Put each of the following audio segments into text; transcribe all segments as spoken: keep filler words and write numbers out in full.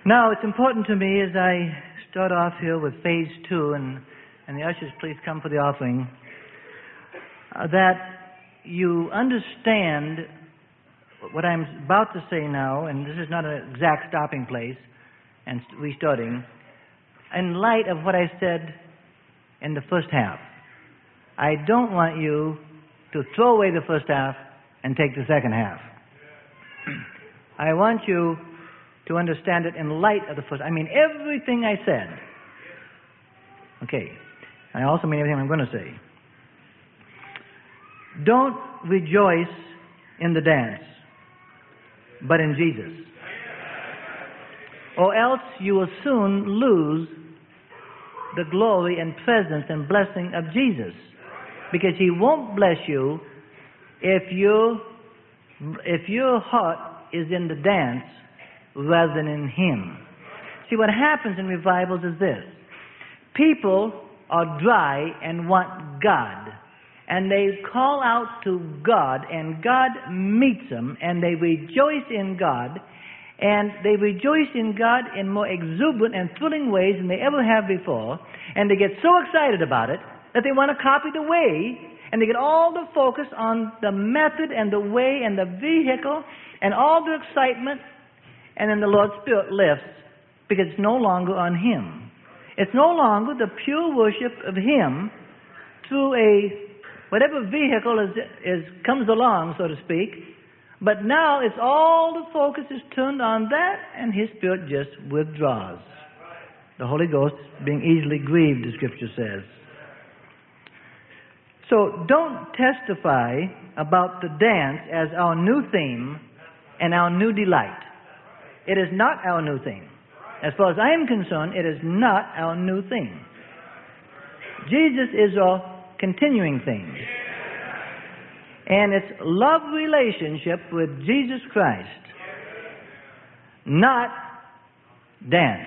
Now, it's important to me as I start off here with phase two, and, and the ushers please come for the offering, uh, that you understand what I'm about to say now, and this is not an exact stopping place and restarting, in light of what I said in the first half. I don't want you to throw away the first half and take the second half. I want you to understand it in light of the first. I mean everything I said. Okay. I also mean everything I'm going to say. Don't rejoice in the dance, but in Jesus. Or else you will soon lose the glory and presence and blessing of Jesus. Because He won't bless you if you if your heart is in the dance rather than in Him. See, what happens in revivals is this. People are dry and want God. And they call out to God, and God meets them, and they rejoice in God. And they rejoice in God in more exuberant and thrilling ways than they ever have before. And they get so excited about it that they want to copy the way, and they get all the focus on the method and the way and the vehicle and all the excitement. And then the Lord's Spirit lifts because it's no longer on Him. It's no longer the pure worship of Him through a whatever vehicle is, is comes along, so to speak. But now it's all the focus is turned on that, and His Spirit just withdraws. The Holy Ghost being easily grieved, the Scripture says. So don't testify about the dance as our new theme and our new delight. It is not our new thing. As far as I am concerned, it is not our new thing. Jesus is our continuing thing. And it's love relationship with Jesus Christ, not dance.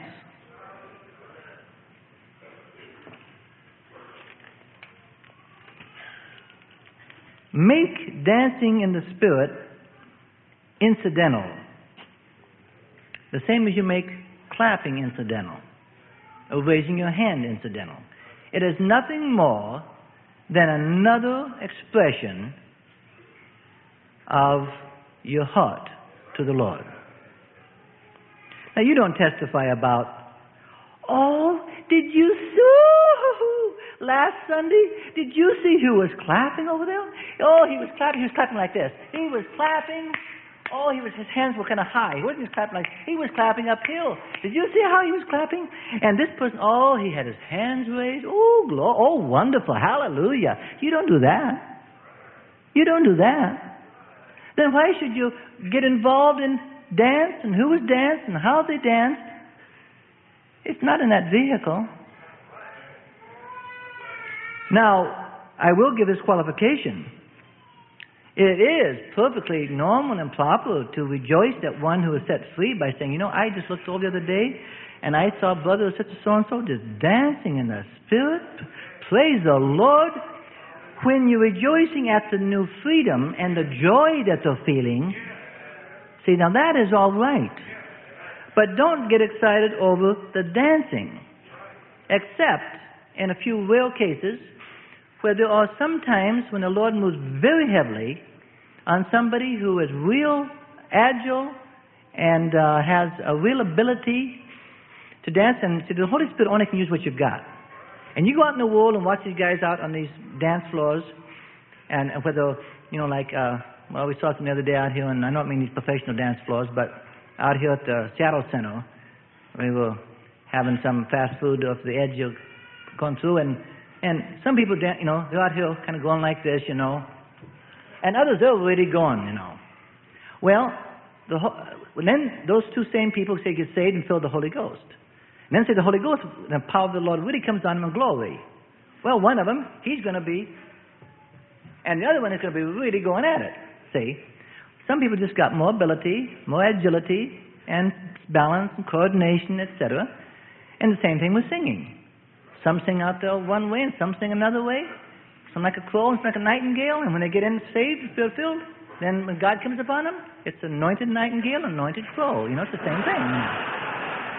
Make dancing in the Spirit incidental. The same as you make clapping incidental, or raising your hand incidental. It is nothing more than another expression of your heart to the Lord. Now, you don't testify about, oh, did you see last Sunday? Did you see who was clapping over there? Oh, he was clapping. He was clapping like this. He was clapping. Oh, he was, his hands were kind of high. He wasn't just clapping like, he was clapping uphill. Did you see how he was clapping? And this person, oh, he had his hands raised. Oh, glory. Oh, wonderful. Hallelujah. You don't do that. You don't do that. Then why should you get involved in dance and who was danced and how they danced? It's not in that vehicle. Now, I will give this qualification. It is perfectly normal and proper to rejoice that one who is set free by saying, you know, I just looked over the other day and I saw brother such and so-and-so just dancing in the Spirit. Praise the Lord. When you're rejoicing at the new freedom and the joy that they're feeling, see, now that is all right. But don't get excited over the dancing, except in a few rare cases where there are some times when the Lord moves very heavily on somebody who is real agile and uh, has a real ability to dance. And see, the Holy Spirit only can use what you've got. And you go out in the world and watch these guys out on these dance floors, and whether, you know, like, uh, well, we saw some the other day out here, and I don't mean these professional dance floors, but out here at the Seattle Center, we were having some fast food off the edge of going through, and And some people, you know, they're out here kind of going like this, you know. And others, they're really going, you know. Well, the, then those two same people say get saved and filled with the Holy Ghost. And then say the Holy Ghost, the power of the Lord really comes on them in glory. Well, one of them, he's going to be, and the other one is going to be really going at it. See? Some people just got more ability, more agility, and balance and coordination, et cetera. And the same thing with singing. Some sing out there one way and some sing another way. Some like a crow and some like a nightingale. And when they get in saved, spirit-filled, then when God comes upon them, it's anointed nightingale, anointed crow. You know, it's the same thing.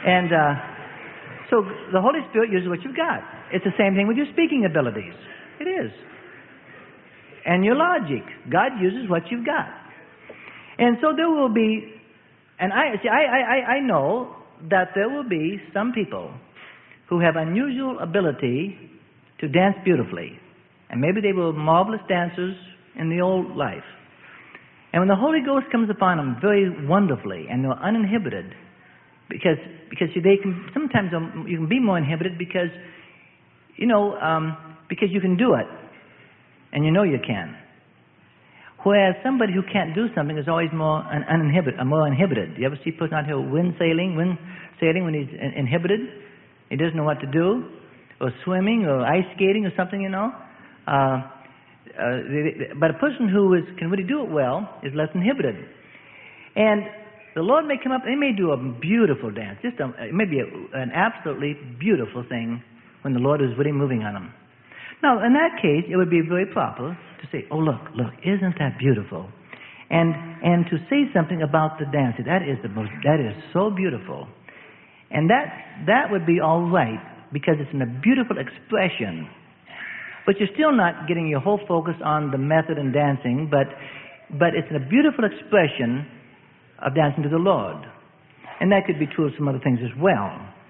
And uh, so the Holy Spirit uses what you've got. It's the same thing with your speaking abilities. It is. And your logic. God uses what you've got. And so there will be, and I see, I, I, I know that there will be some people who have unusual ability to dance beautifully. And maybe they were marvelous dancers in the old life. And when the Holy Ghost comes upon them very wonderfully and they're uninhibited, because because they can sometimes you can be more inhibited because you know um, because you can do it and you know you can. Whereas somebody who can't do something is always more un- uninhibited, uh, more inhibited. You ever see a person out here wind sailing, wind sailing when he's in- inhibited? He doesn't know what to do, or swimming, or ice skating, or something, you know. Uh, uh, but a person who is, can really do it well is less inhibited. And the Lord may come up, He may do a beautiful dance. Just a, it may be a, an absolutely beautiful thing when the Lord is really moving on them. Now, in that case, it would be very proper to say, oh, look, look, isn't that beautiful? And and to say something about the dance. That is the most, that is so beautiful. And that that would be all right because it's in a beautiful expression. But you're still not getting your whole focus on the method and dancing, but but it's in a beautiful expression of dancing to the Lord. And that could be true of some other things as well.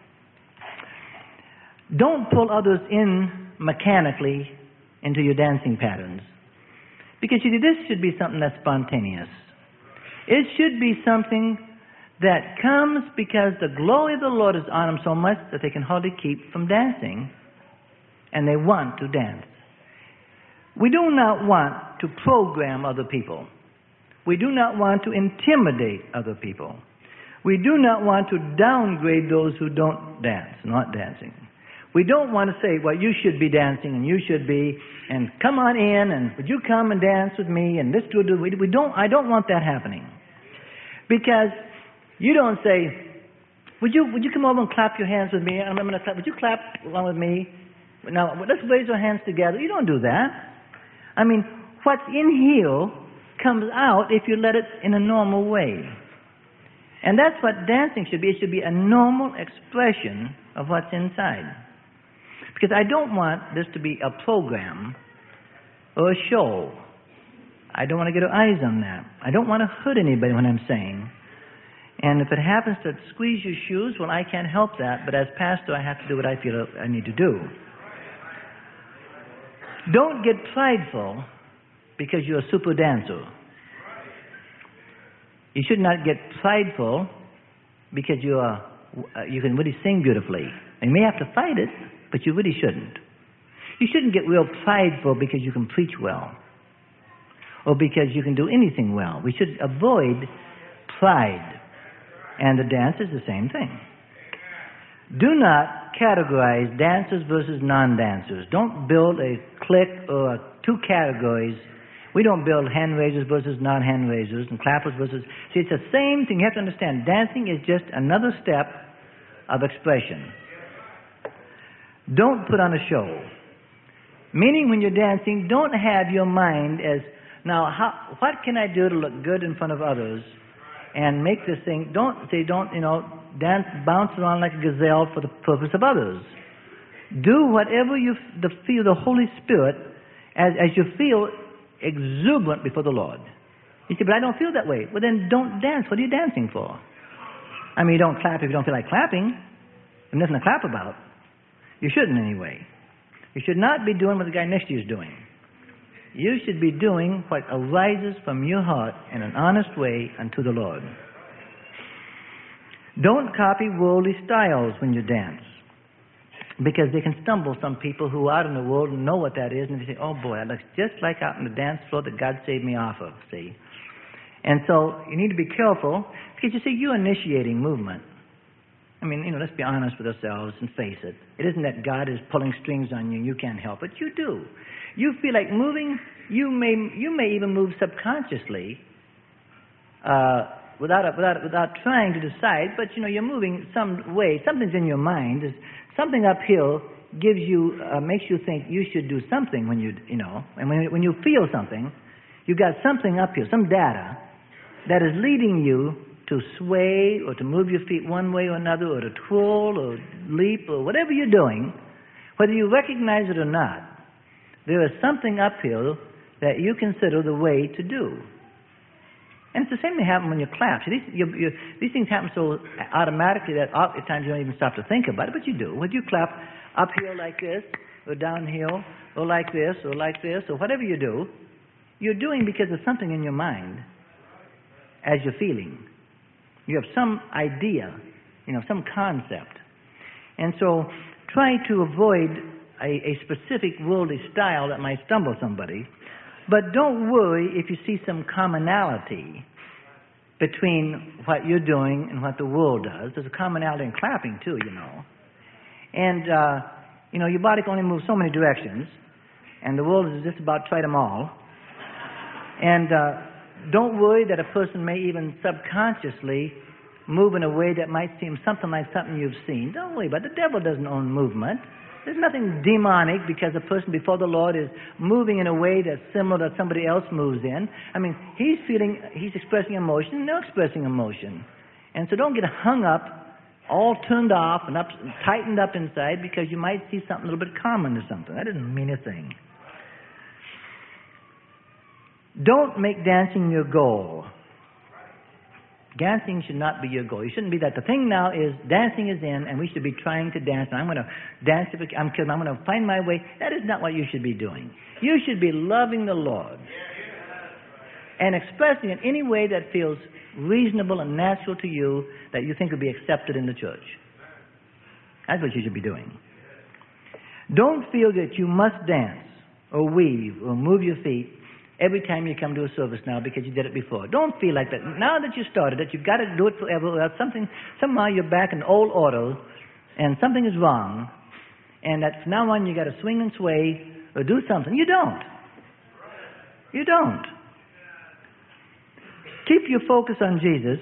Don't pull others in mechanically into your dancing patterns. Because you see, this should be something that's spontaneous. It should be something that comes because the glory of the Lord is on them so much that they can hardly keep from dancing, and they want to dance. We do not want to program other people. We do not want to intimidate other people. We do not want to downgrade those who don't dance, not dancing. We don't want to say, well, you should be dancing and you should be, and come on in, and would you come and dance with me, and this do do. We, we don't. I don't want that happening, because you don't say, would you would you come over and clap your hands with me? I'm going to clap. Would you clap along with me? Now let's raise our hands together. You don't do that. I mean, what's in here comes out if you let it in a normal way, and that's what dancing should be. It should be a normal expression of what's inside. Because I don't want this to be a program or a show. I don't want to get our eyes on that. I don't want to hurt anybody when I'm saying. And if it happens to squeeze your shoes, well, I can't help that. But as pastor, I have to do what I feel I need to do. Don't get prideful because you're a super dancer. You should not get prideful because you are, uh, you can really sing beautifully. You may have to fight it, but you really shouldn't. You shouldn't get real prideful because you can preach well or because you can do anything well. We should avoid pride. And the dance is the same thing. Do not categorize dancers versus non-dancers. Don't build a clique or two categories. We don't build hand raisers versus non-hand raisers and clappers versus... See, it's the same thing. You have to understand. Dancing is just another step of expression. Don't put on a show. Meaning when you're dancing, don't have your mind as, now, how, what can I do to look good in front of others and make this thing, don't say, don't, you know, dance, bounce around like a gazelle for the purpose of others. Do whatever you the, feel the Holy Spirit as, as you feel exuberant before the Lord. You say, but I don't feel that way. Well, then don't dance. What are you dancing for? I mean, you don't clap if you don't feel like clapping. There's nothing to clap about. You shouldn't anyway. You should not be doing what the guy next to you is doing. You should be doing what arises from your heart in an honest way unto the Lord. Don't copy worldly styles when you dance, because they can stumble some people who are out in the world and know what that is, and they say, oh boy, that looks just like out on the dance floor that God saved me off of, see. And so you need to be careful, because you see, you're initiating movement. I mean, you know, let's be honest with ourselves and face it. It isn't that God is pulling strings on you and you can't help it. You do. You feel like moving. You may you may even move subconsciously uh, without, without, without trying to decide, but, you know, you're moving some way. Something's in your mind. There's something uphill gives you, uh, makes you think you should do something when you, you know, and when, when you feel something, you've got something up here, some data that is leading you to sway or to move your feet one way or another or to twirl or leap or whatever you're doing, whether you recognize it or not, there is something uphill that you consider the way to do. And it's the same thing happens when you clap. See, these, you, you, these things happen so automatically that at times you don't even stop to think about it, but you do. When you clap uphill like this, or downhill, or like this, or like this, or whatever you do, you're doing because of something in your mind as you're feeling. You have some idea, you know, some concept. And so try to avoid a, a specific worldly style that might stumble somebody. But don't worry if you see some commonality between what you're doing and what the world does. There's a commonality in clapping, too, you know. And, uh, you know, your body can only move so many directions, and the world is just about tried them all. And uh, don't worry that a person may even subconsciously move in a way that might seem something like something you've seen. Don't worry about it. The devil doesn't own movement. There's nothing demonic because a person before the Lord is moving in a way that's similar that somebody else moves in. I mean, he's feeling, he's expressing emotion, and they're expressing emotion. And so don't get hung up, all turned off and up, tightened up inside because you might see something a little bit common or something. That doesn't mean a thing. Don't make dancing your goal. Dancing should not be your goal. You shouldn't be that. The thing now is dancing is in, and we should be trying to dance. And I'm going to dance if I'm kidding. I'm going to find my way. That is not what you should be doing. You should be loving the Lord and expressing in any way that feels reasonable and natural to you that you think would be accepted in the church. That's what you should be doing. Don't feel that you must dance or weave or move your feet every time you come to a service now because you did it before. Don't feel like that. Now that you started it, you've got to do it forever or else something, somehow you're back in old order and something is wrong and that from now on you got to swing and sway or do something. You don't. You don't. Keep your focus on Jesus.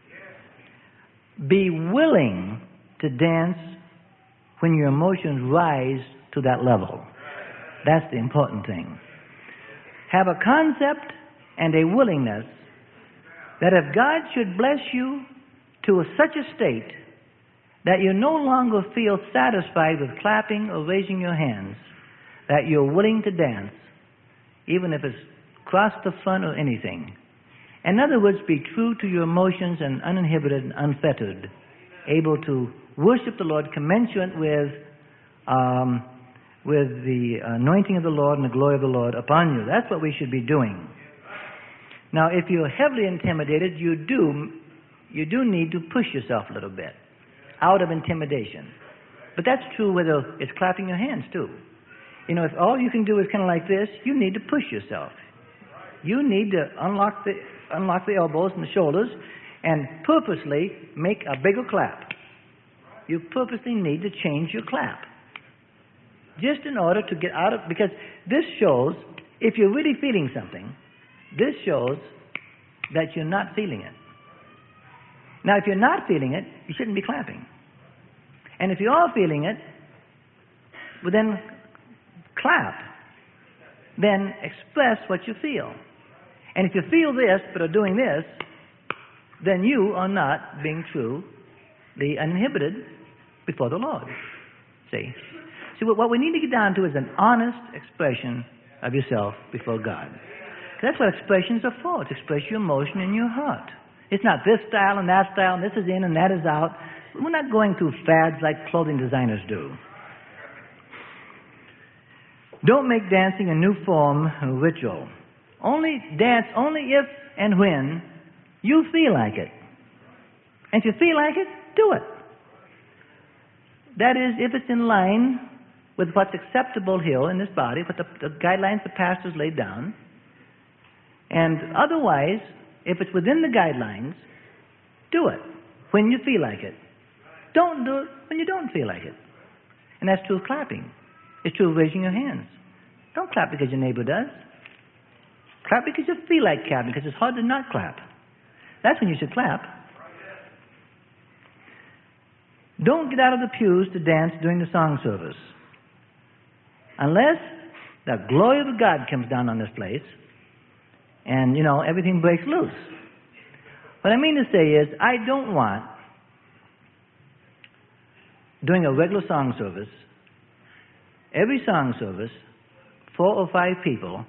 Be willing to dance when your emotions rise to that level. That's the important thing. Have a concept and a willingness that if God should bless you to such a state that you no longer feel satisfied with clapping or raising your hands, that you're willing to dance, even if it's cross the front or anything. In other words, be true to your emotions and uninhibited and unfettered, able to worship the Lord commensurate with um, with the anointing of the Lord and the glory of the Lord upon you. That's what we should be doing. Now, if you're heavily intimidated, you do you do need to push yourself a little bit out of intimidation. But that's true whether it's clapping your hands, too. You know, if all you can do is kind of like this, you need to push yourself. You need to unlock the unlock the elbows and the shoulders and purposely make a bigger clap. You purposely need to change your clap. Just in order to get out of, because this shows, if you're really feeling something, this shows that you're not feeling it. Now, if you're not feeling it, you shouldn't be clapping. And if you are feeling it, well then clap. Then express what you feel. And if you feel this but are doing this, then you are not being true, the uninhibited before the Lord. See? See, what we need to get down to is an honest expression of yourself before God. That's what expressions are for, to express your emotion in your heart. It's not this style and that style, and this is in and that is out. We're not going through fads like clothing designers do. Don't make dancing a new form or ritual. Only dance only if and when you feel like it. And if you feel like it, do it. That is, if it's in line with what's acceptable here in this body, what the, the guidelines the pastors laid down. And otherwise, if it's within the guidelines, do it when you feel like it. Don't do it when you don't feel like it. And that's true of clapping. It's true of raising your hands. Don't clap because your neighbor does. Clap because you feel like clapping, because it's hard to not clap. That's when you should clap. Don't get out of the pews to dance during the song service. Unless the glory of God comes down on this place and, you know, everything breaks loose. What I mean to say is, I don't want, during a regular song service, every song service, four or five people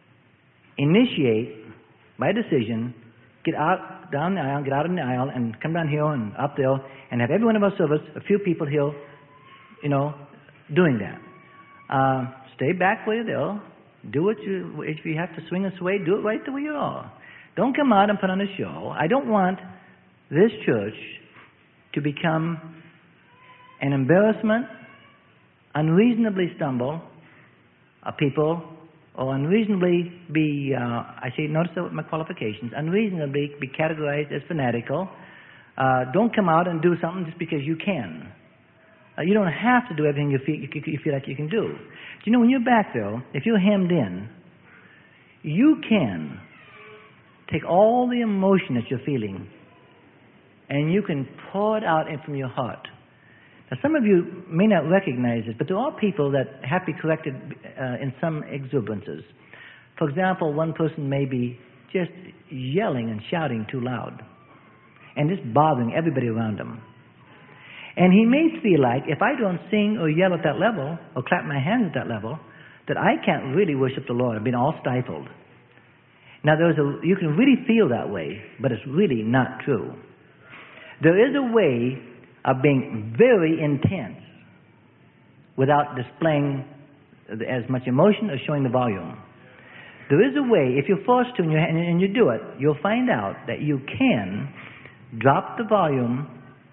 initiate, by decision, get out down the aisle, get out in the aisle, and come down here and up there, and have every one of our service, a few people here, you know, doing that. Uh, stay back where you're there. Do what you, if you have to swing and sway, do it right the way you are. Don't come out and put on a show. I don't want this church to become an embarrassment, unreasonably stumble a people, or unreasonably be, uh, I say, notice my qualifications, unreasonably be categorized as fanatical. Uh, don't come out and do something just because you can. Uh, you don't have to do everything you feel, you, you feel like you can do. Do you know, when you're back there, if you're hemmed in, you can take all the emotion that you're feeling and you can pour it out in from your heart. Now, some of you may not recognize this, but there are people that have to be corrected uh, in some exuberances. For example, one person may be just yelling and shouting too loud and just bothering everybody around him. And he may feel like, if I don't sing or yell at that level or clap my hands at that level, that I can't really worship the Lord. I've been all stifled. Now, there's a, you can really feel that way, but it's really not true. There is a way of being very intense without displaying as much emotion or showing the volume. There is a way, if you're forced to and you, and you do it, you'll find out that you can drop the volume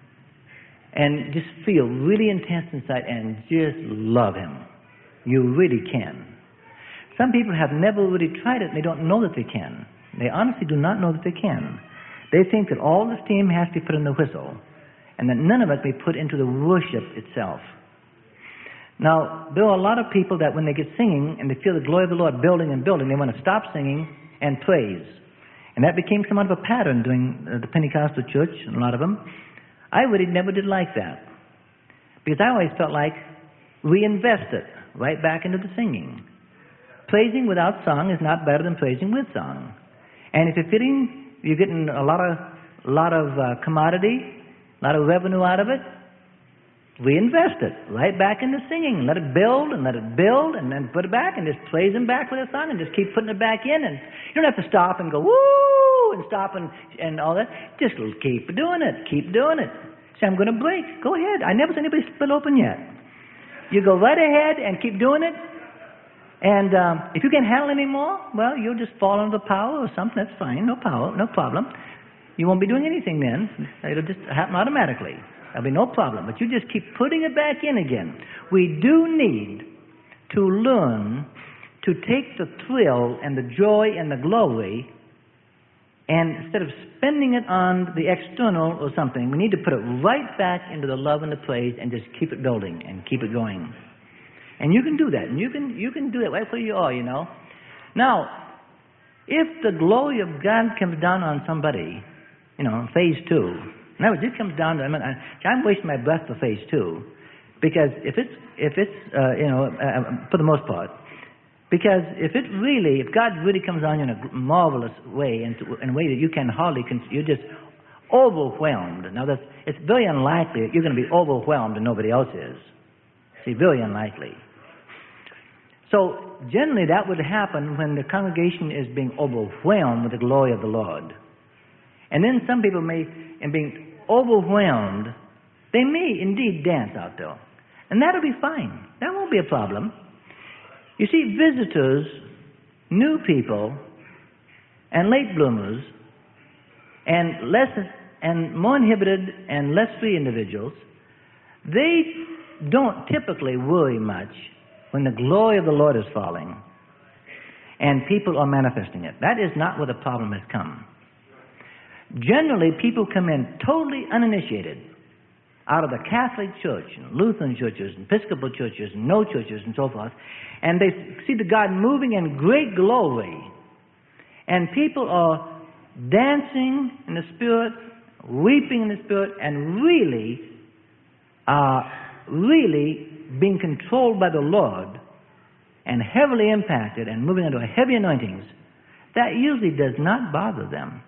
and just feel really intense inside and just love Him. You really can. Some people have never really tried it and they don't know that they can. They honestly do not know that they can. They think that all the steam has to be put in the whistle and that none of it be put into the worship itself. Now, there are a lot of people that when they get singing and they feel the glory of the Lord building and building, they want to stop singing and praise. And that became somewhat of a pattern during the Pentecostal church, a lot of them. I really never did like that. Because I always felt like reinvest it right back into the singing. Praising without song is not better than praising with song. And if you're feeling you're getting a lot of lot of uh, commodity, a lot of revenue out of it, reinvest it right back into singing. Let it build and let it build and then put it back and just praise Him back with a song and just keep putting it back in. And you don't have to stop and go, woo, and stop and, and all that. Just keep doing it. Keep doing it. Say, I'm going to break. Go ahead. I never seen anybody split open yet. You go right ahead and keep doing it. And um, if you can't handle it anymore, well, you'll just fall under the power or something. That's fine. No power. No problem. You won't be doing anything then. It'll just happen automatically. There'll be no problem. But you just keep putting it back in again. We do need to learn to take the thrill and the joy and the glory, and instead of spending it on the external or something, we need to put it right back into the love and the praise and just keep it building and keep it going. And you can do that. And you can you can do that right where you are, you know. Now, if the glory of God comes down on somebody, you know, phase two. In other words, it comes down to, I mean, I'm wasting my breath for phase two, because if it's, if it's uh, you know, uh, for the most part, because if it really, if God really comes on you in a marvelous way, and in a way that you can hardly, you're just overwhelmed. Now, that's, it's very unlikely that you're going to be overwhelmed and nobody else is. See, very unlikely. So, generally that would happen when the congregation is being overwhelmed with the glory of the Lord. And then some people may, in being overwhelmed, they may indeed dance out there. And that'll be fine. That won't be a problem. You see, visitors, new people, and late bloomers, and less and more inhibited and less free individuals, they don't typically worry much when the glory of the Lord is falling and people are manifesting it. That is not where the problem has come. Generally, people come in totally uninitiated out of the Catholic Church, and Lutheran churches, and Episcopal churches, and no churches, and so forth, and they see the God moving in great glory, and people are dancing in the Spirit, weeping in the Spirit, and really, uh, really being controlled by the Lord, and heavily impacted, and moving under heavy anointings. That usually does not bother them.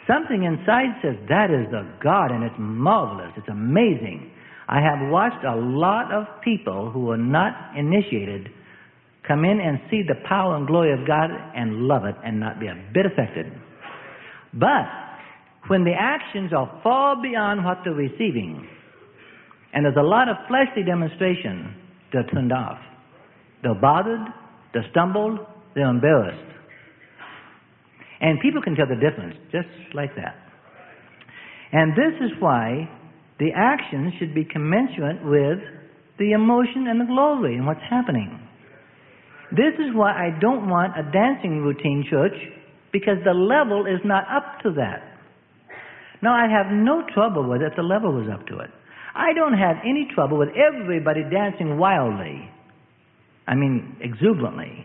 Something inside says, that is the God, and it's marvelous. It's amazing. I have watched a lot of people who are not initiated come in and see the power and glory of God and love it and not be a bit affected. But when the actions are far beyond what they're receiving, and there's a lot of fleshly demonstration, they're turned off. They're bothered, they're stumbled, they're embarrassed. And people can tell the difference just like that. And this is why the actions should be commensurate with the emotion and the glory and what's happening. This is why I don't want a dancing routine church, because the level is not up to that. Now, I have no trouble with it if the level was up to it. I don't have any trouble with everybody dancing wildly. I mean, exuberantly.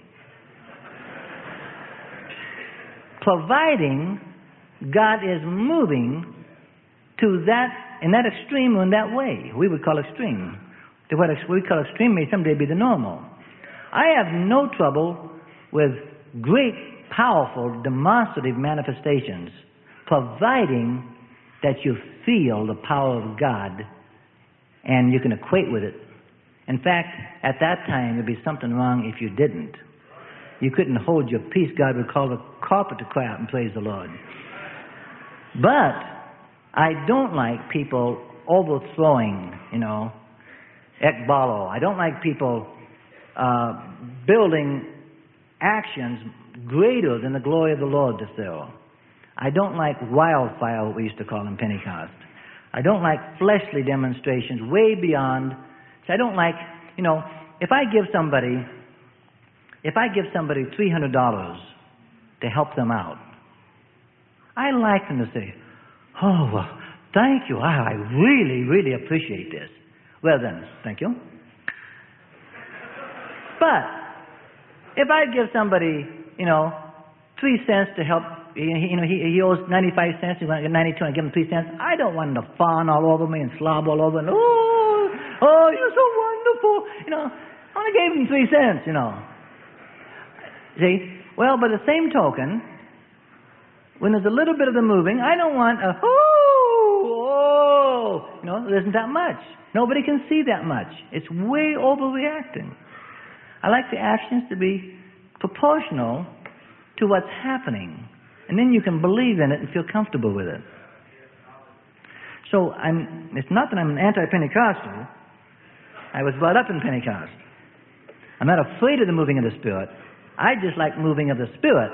Providing God is moving to that, in that extreme or in that way. We would call extreme. To what we call extreme may someday be the normal. I have no trouble with great, powerful, demonstrative manifestations, providing that you feel the power of God and you can equate with it. In fact, at that time, there'd be something wrong if you didn't. You couldn't hold your peace. God would call the carpet to cry out and praise the Lord. But I don't like people overthrowing, you know, ekbalo. I don't like people uh, building actions greater than the glory of the Lord to fill. I don't like wildfire, what we used to call in Pentecost. I don't like fleshly demonstrations way beyond. So I don't like, you know, if I give somebody, if I give somebody three hundred dollars to help them out, I like them to say, oh, well, thank you. I, I really, really appreciate this. Well then, thank you. But if I give somebody, you know, three cents to help, you know, he, he owes ninety-five cents, he wants to get ninety-two, and I give him three cents, I don't want him to fawn all over me and slob all over, and, oh, oh, you're so wonderful. You know, I only gave him three cents, you know. See? Well, by the same token, when there's a little bit of the moving, I don't want a, oh, oh, you know, there isn't that much. Nobody can see that much. It's way overreacting. I like the actions to be proportional to what's happening. And then you can believe in it and feel comfortable with it. So I'm, it's not that I'm an anti-Pentecostal. I was brought up in Pentecost. I'm not afraid of the moving of the Spirit. I just like moving of the Spirit.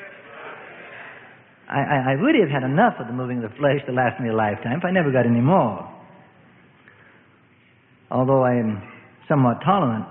I, I, I really have had enough of the moving of the flesh to last me a lifetime, if I never got any more. Although I am somewhat tolerant.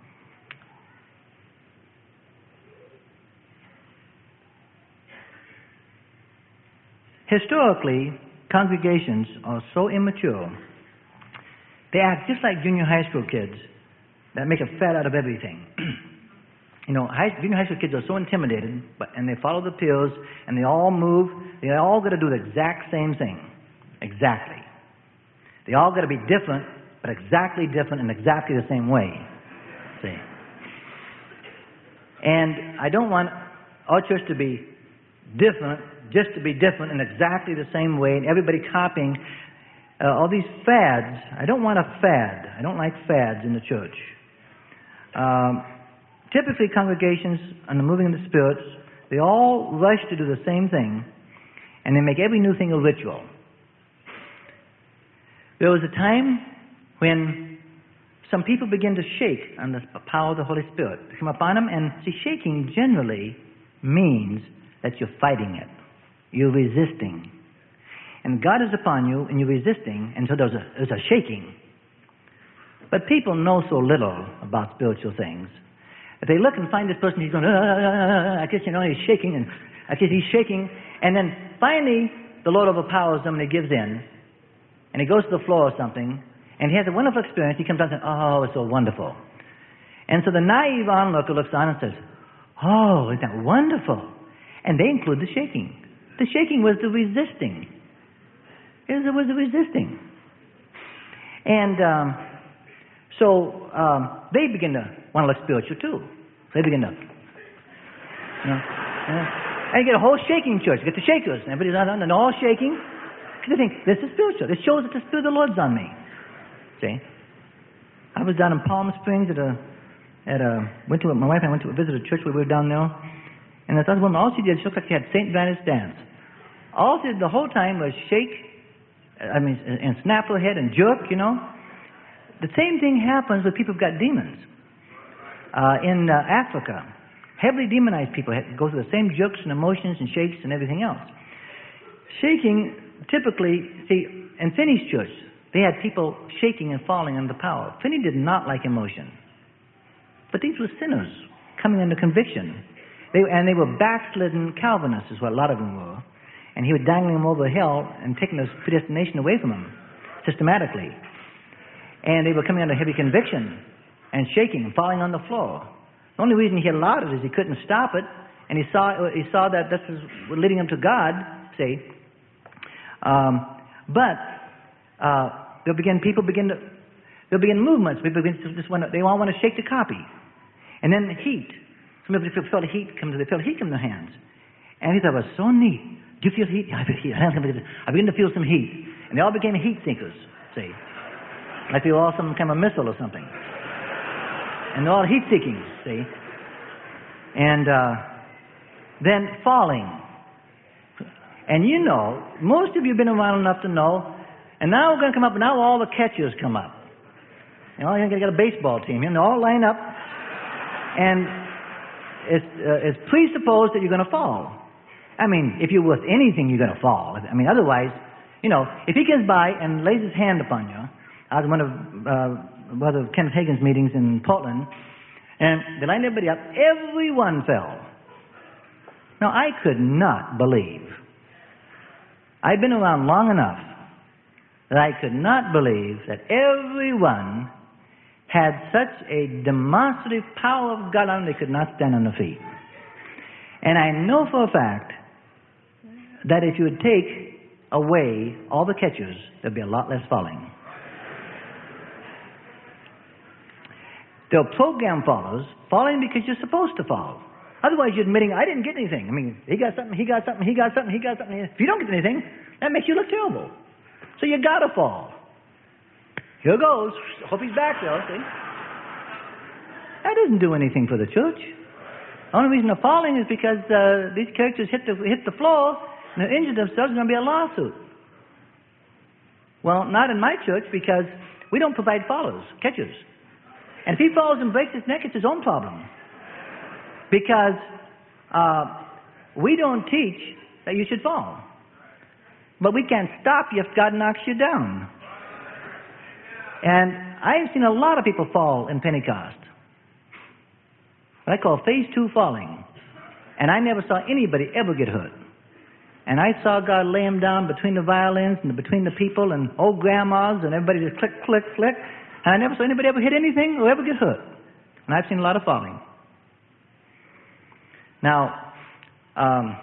Historically, congregations are so immature, they act just like junior high school kids that make a fad out of everything. You know, high, junior high school kids are so intimidated, but, and they follow the peers, and they all move, they all got to do the exact same thing. Exactly. They all got to be different, but exactly different in exactly the same way. See? And I don't want our church to be different, just to be different in exactly the same way, and everybody copying uh, all these fads. I don't want a fad. I don't like fads in the church. Um, typically, congregations on the moving of the spirits, they all rush to do the same thing, and they make every new thing a ritual. There was a time when some people begin to shake on the power of the Holy Spirit to come upon them, and see, shaking generally means that you're fighting it. You're resisting. And God is upon you, and you're resisting, and so there's a, there's a shaking. But people know so little about spiritual things. If they look and find this person, he's going, uh, I guess, you know, he's shaking, and I guess he's shaking, and then finally the Lord overpowers him, and he gives in, and he goes to the floor or something, and he has a wonderful experience. He comes out and says, oh, it's so wonderful. And so the naive onlooker looks on and says, oh, isn't that wonderful? And they include the shaking. The shaking was the resisting. It was the resisting. And um, so um, they begin to want to look spiritual too. They begin to, you know, uh, And you get a whole shaking church. You get the shakers, and everybody's on, and they're all shaking. Because they think, this is spiritual. This shows that the Spirit of the Lord's on me. See? I was down in Palm Springs at a, at a, went to, my wife and I went to visit a church where we were down there. And this other woman, all she did, she looked like she had Saint Vitus dance. All she did the whole time was shake, I mean, and snap her head and jerk, you know. The same thing happens with people who've got demons. Uh, in uh, Africa, heavily demonized people go through the same jerks and emotions and shakes and everything else. Shaking, typically, see, in Finney's church, they had people shaking and falling under power. Finney did not like emotion. But these were sinners coming under conviction. They, and they were backslidden Calvinists is what a lot of them were. And he was dangling them over hell and taking this predestination away from them, systematically. And they were coming under heavy conviction and shaking and falling on the floor. The only reason he allowed it is he couldn't stop it, and he saw he saw that this was leading him to God, see. Um, but uh, they'll begin, people begin to, they'll begin movements. People begin to just want to, they all want to shake the copy. And then the heat. Some people feel the heat come to, they feel the heat come to their hands. And he thought, it was so neat. Do you feel heat? Yeah, I feel heat. I begin to feel some heat. And they all became heat seekers, see. Like they were all some kind of missile or something. And they're all heat-seeking, see? And uh, then falling. And you know, most of you have been around enough to know, and now we're going to come up, and now all the catchers come up. You know, you're going to get a baseball team, and they all line up, and it's, uh, it's presupposed that you're going to fall. I mean, if you're worth anything, you're going to fall. I mean, otherwise, you know, if he gets by and lays his hand upon you, I was one of uh, Brother Kenneth Hagin's meetings in Portland, and they lined everybody up. Everyone fell. Now, I could not believe. I've been around long enough that I could not believe that everyone had such a demonstrative power of God on them they could not stand on their feet. And I know for a fact that if you would take away all the catchers, there'd be a lot less falling. There are program fallers falling because you're supposed to fall. Otherwise, you're admitting, I didn't get anything. I mean, he got something, he got something, he got something, he got something. If you don't get anything, that makes you look terrible. So you got to fall. Here goes. Hope he's back, though, see? That doesn't do anything for the church. The only reason they're falling is because uh, these characters hit the, hit the floor and they injure themselves, there's going to be a lawsuit. Well, not in my church because we don't provide fallers, catchers. And if he falls and breaks his neck, it's his own problem. Because uh, we don't teach that you should fall. But we can't stop you if God knocks you down. And I've seen a lot of people fall in Pentecost. What I call phase two falling. And I never saw anybody ever get hurt. And I saw God lay him down between the violins and between the people and old grandmas and everybody just click, click, click. And I never saw anybody ever hit anything or ever get hurt. And I've seen a lot of falling. Now, um,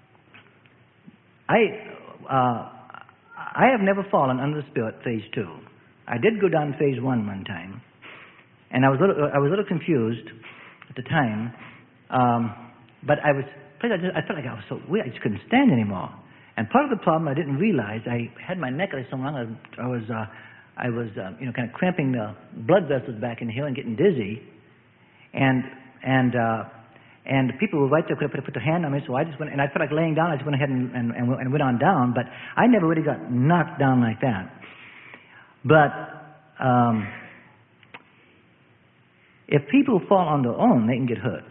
I uh, I have never fallen under the Spirit, phase two. I did go down phase one one time, and I was a little, I was a little confused at the time. Um, but I was, I, just, I felt like I was so weird. I just couldn't stand anymore. And part of the problem I didn't realize, I had my neck so long. I, I was. Uh, I was, uh, you know, kind of cramping the blood vessels back in here and getting dizzy, and and uh, and people were right there, could have put their hand on me. So I just went, and I felt like laying down. I just went ahead and and, and went on down. But I never really got knocked down like that. But um, if people fall on their own, they can get hurt.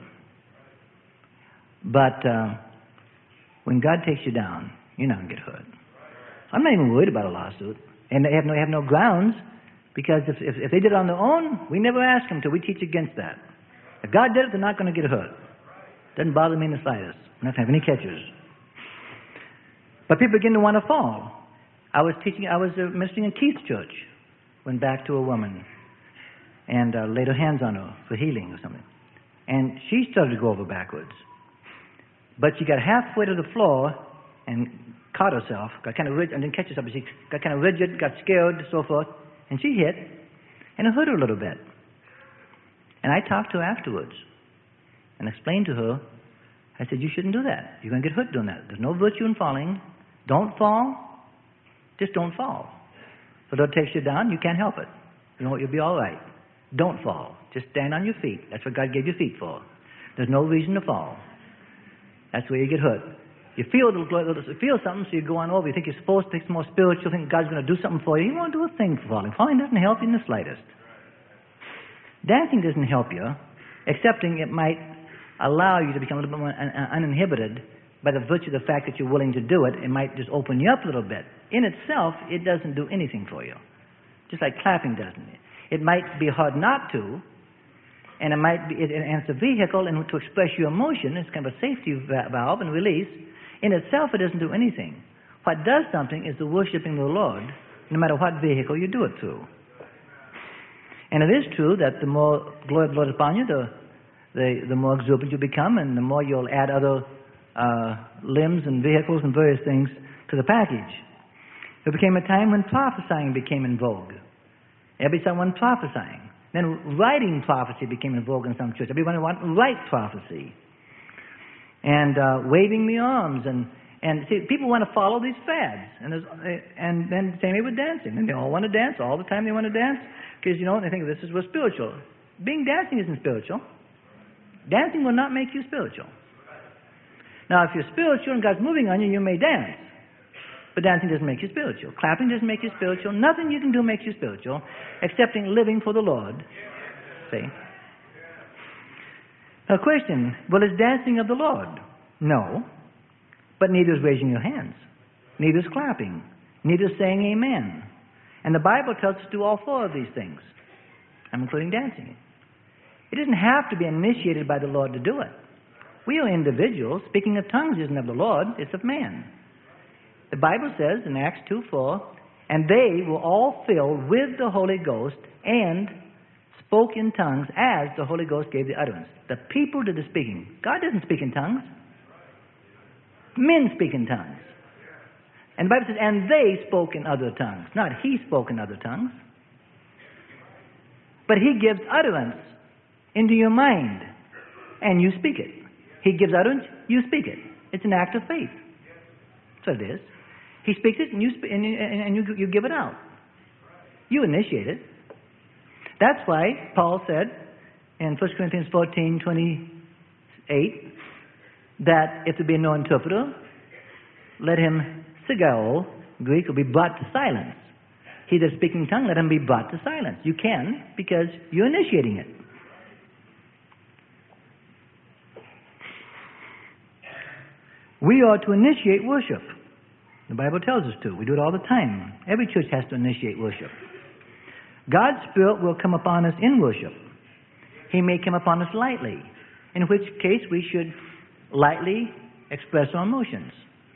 But uh, when God takes you down, you're not going to get hurt. I'm not even worried about a lawsuit. And they have no, they have no grounds, because if, if, if they did it on their own, we never ask them to. We teach against that. If God did it, they're not going to get hurt. Doesn't bother me in the slightest. I'm not going to have any catchers. But people begin to want to fall. I was teaching, I was uh, ministering in Keith's church. Went back to a woman and uh, laid her hands on her for healing or something. And she started to go over backwards. But she got halfway to the floor and caught herself, got kind of rigid, and didn't catch herself, but she got kind of rigid, got scared, so forth, and she hit, and it hurt her a little bit. And I talked to her afterwards and explained to her I said, you shouldn't do that. You're going to get hurt doing that. There's no virtue in falling. Don't fall. Just don't fall. If the Lord takes you down, you can't help it. You know, you'll be all right. Don't fall. Just stand on your feet. That's what God gave you feet for. There's no reason to fall. That's where you get hurt. You feel you feel something, so you go on over. You think you're supposed to, think it's more spiritual, think God's going to do something for you. You won't do a thing for falling. Falling doesn't help you in the slightest. Dancing doesn't help you, excepting it might allow you to become a little bit more uninhibited by the virtue of the fact that you're willing to do it. It might just open you up a little bit. In itself, it doesn't do anything for you, just like clapping doesn't. It might be hard not to, and it might be, and it's a vehicle in which to express your emotion. It's kind of a safety valve and release. In itself, it doesn't do anything. What does something is the worshiping of the Lord, no matter what vehicle you do it through. And it is true that the more glory of the Lord is upon you, the, the, the more exuberant you become, and the more you'll add other uh, limbs and vehicles and various things to the package. There became a time when prophesying became in vogue. Everyone prophesying. Then writing prophecy became in vogue in some churches. Everyone wanted to write prophecy. And uh, waving the arms. And, and see, people want to follow these fads. And, there's, and then same way with dancing. And they all want to dance. All the time they want to dance. Because, you know, they think this is what's spiritual. Being dancing isn't spiritual. Dancing will not make you spiritual. Now, if you're spiritual and God's moving on you, you may dance. But dancing doesn't make you spiritual. Clapping doesn't make you spiritual. Nothing you can do makes you spiritual, excepting living for the Lord. See? Now, question, well, is dancing of the Lord? No. But neither is raising your hands. Neither is clapping. Neither is saying amen. And the Bible tells us to do all four of these things. I'm including dancing. It doesn't have to be initiated by the Lord to do it. We are individuals. Speaking of tongues isn't of the Lord, it's of man. The Bible says in Acts two four, and they were all filled with the Holy Ghost and spoke in tongues as the Holy Ghost gave the utterance. The people did the speaking. God doesn't speak in tongues. Men speak in tongues. And the Bible says, and they spoke in other tongues. Not he spoke in other tongues. But he gives utterance into your mind, and you speak it. He gives utterance, you speak it. It's an act of faith. That's what it is. He speaks it, and you sp- and, and you, you give it out. You initiate it. That's why Paul said in First Corinthians fourteen twenty-eight that if there be no interpreter, let him sigao, Greek, will be brought to silence. He that speaks in tongue, let him be brought to silence. You can, because you're initiating it. We are to initiate worship. The Bible tells us to. We do it all the time. Every church has to initiate worship. God's Spirit will come upon us in worship. He may come upon us lightly, in which case we should lightly express our emotions.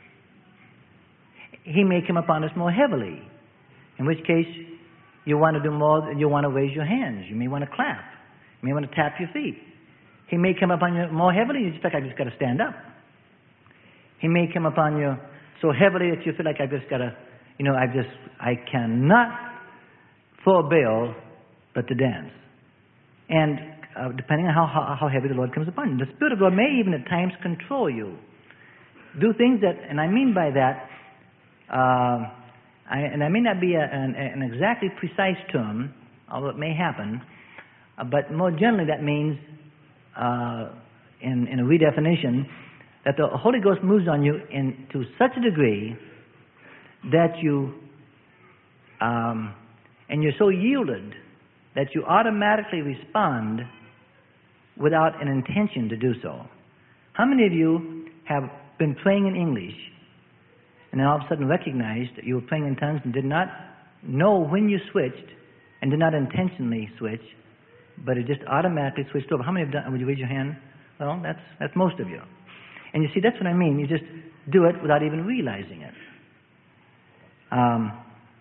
He may come upon us more heavily, in which case you want to do more, you want to raise your hands. You may want to clap. You may want to tap your feet. He may come upon you more heavily, you just like, I just got to stand up. He may come upon you so heavily that you feel like I've just got to, you know, I just, I cannot forbear but to dance. And uh, depending on how, how, how heavy the Lord comes upon you. The Spirit of the Lord may even at times control you. Do things that, and I mean by that, uh, I, and that may not be a, an, an exactly precise term, although it may happen, uh, but more generally that means, uh, in, in a redefinition, that the Holy Ghost moves on you in, to such a degree that you, um, and you're so yielded that you automatically respond without an intention to do so. How many of you have been praying in English and then all of a sudden recognized that you were praying in tongues and did not know when you switched and did not intentionally switch, but it just automatically switched over? How many have done? Would you raise your hand? Well, that's that's most of you. And you see, that's what I mean. You just do it without even realizing it. Um,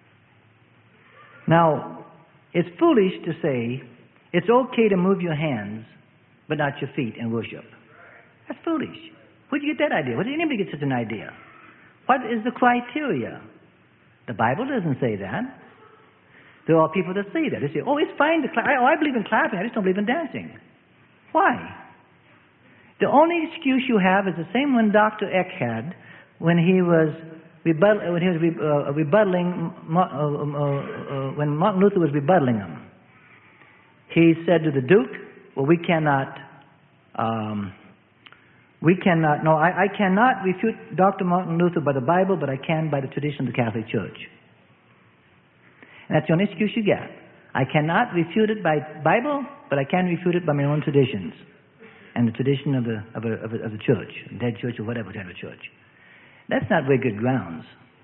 now, it's foolish to say it's okay to move your hands but not your feet in worship. That's foolish. Where'd you get that idea? Where did anybody get such an idea? What is the criteria? The Bible doesn't say that. There are people that say that. They say, oh, it's fine to clap. Oh, I believe in clapping. I just don't believe in dancing. Why? The only excuse you have is the same one Doctor Eck had when he was rebut- when he was re- uh, rebuttaling uh, uh, uh, when Martin Luther was rebuttaling him. He said to the Duke, "Well, we cannot, um, we cannot. No, I, I cannot refute Doctor Martin Luther by the Bible, but I can by the tradition of the Catholic Church." And that's the only excuse you get. I cannot refute it by Bible, but I can refute it by my own traditions and the tradition of the of, a, of, a, of the church, dead church or whatever kind of church. That's not very good grounds.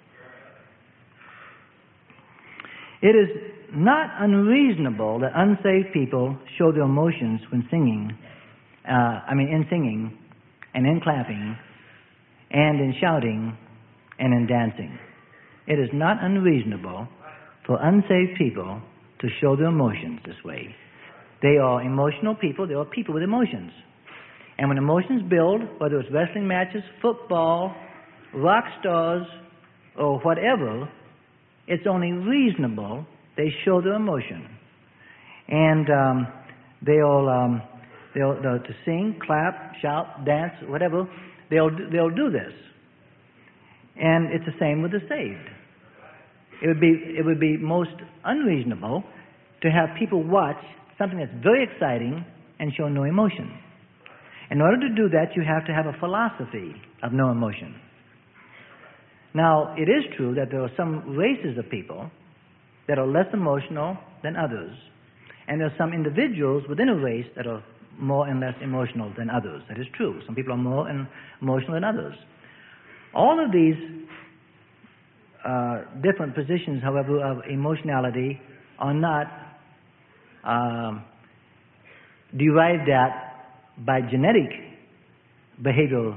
It is not unreasonable that unsaved people show their emotions when singing, uh, I mean in singing, and in clapping, and in shouting, and in dancing. It is not unreasonable for unsaved people to show their emotions this way. They are emotional people. They are people with emotions. And when emotions build, whether it's wrestling matches, football, rock stars, or whatever, it's only reasonable they show their emotion. And um, they'll, um, they'll, they'll to sing, clap, shout, dance, whatever, they'll, they'll do this. And it's the same with the saved. It would be, it would be most unreasonable to have people watch something that's very exciting and show no emotion. In order to do that, you have to have a philosophy of no emotion. Now, it is true that there are some races of people that are less emotional than others, and there are some individuals within a race that are more and less emotional than others. That is true. Some people are more emotional than others. All of these uh, different positions, however, of emotionality are not uh, derived at by genetic behavioral.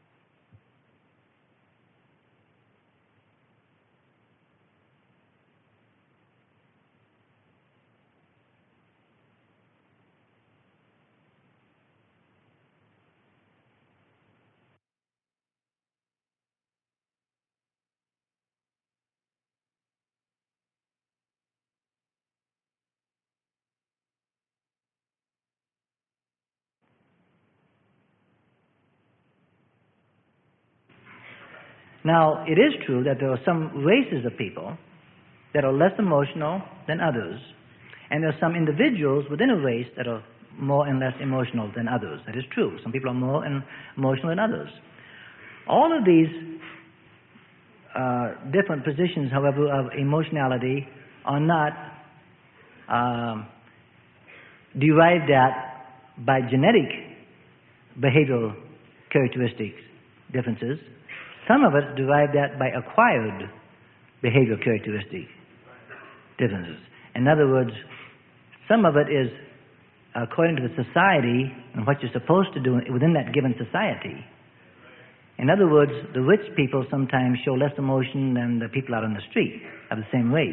Now, it is true that there are some races of people that are less emotional than others, and there are some individuals within a race that are more and less emotional than others. That is true. Some people are more emotional than others. All of these uh, different positions, however, of emotionality are not uh, derived at by genetic behavioral characteristics differences. Some of it's derived at by acquired behavioral characteristic differences. In other words, some of it is according to the society and what you're supposed to do within that given society. In other words, the rich people sometimes show less emotion than the people out on the street of the same race.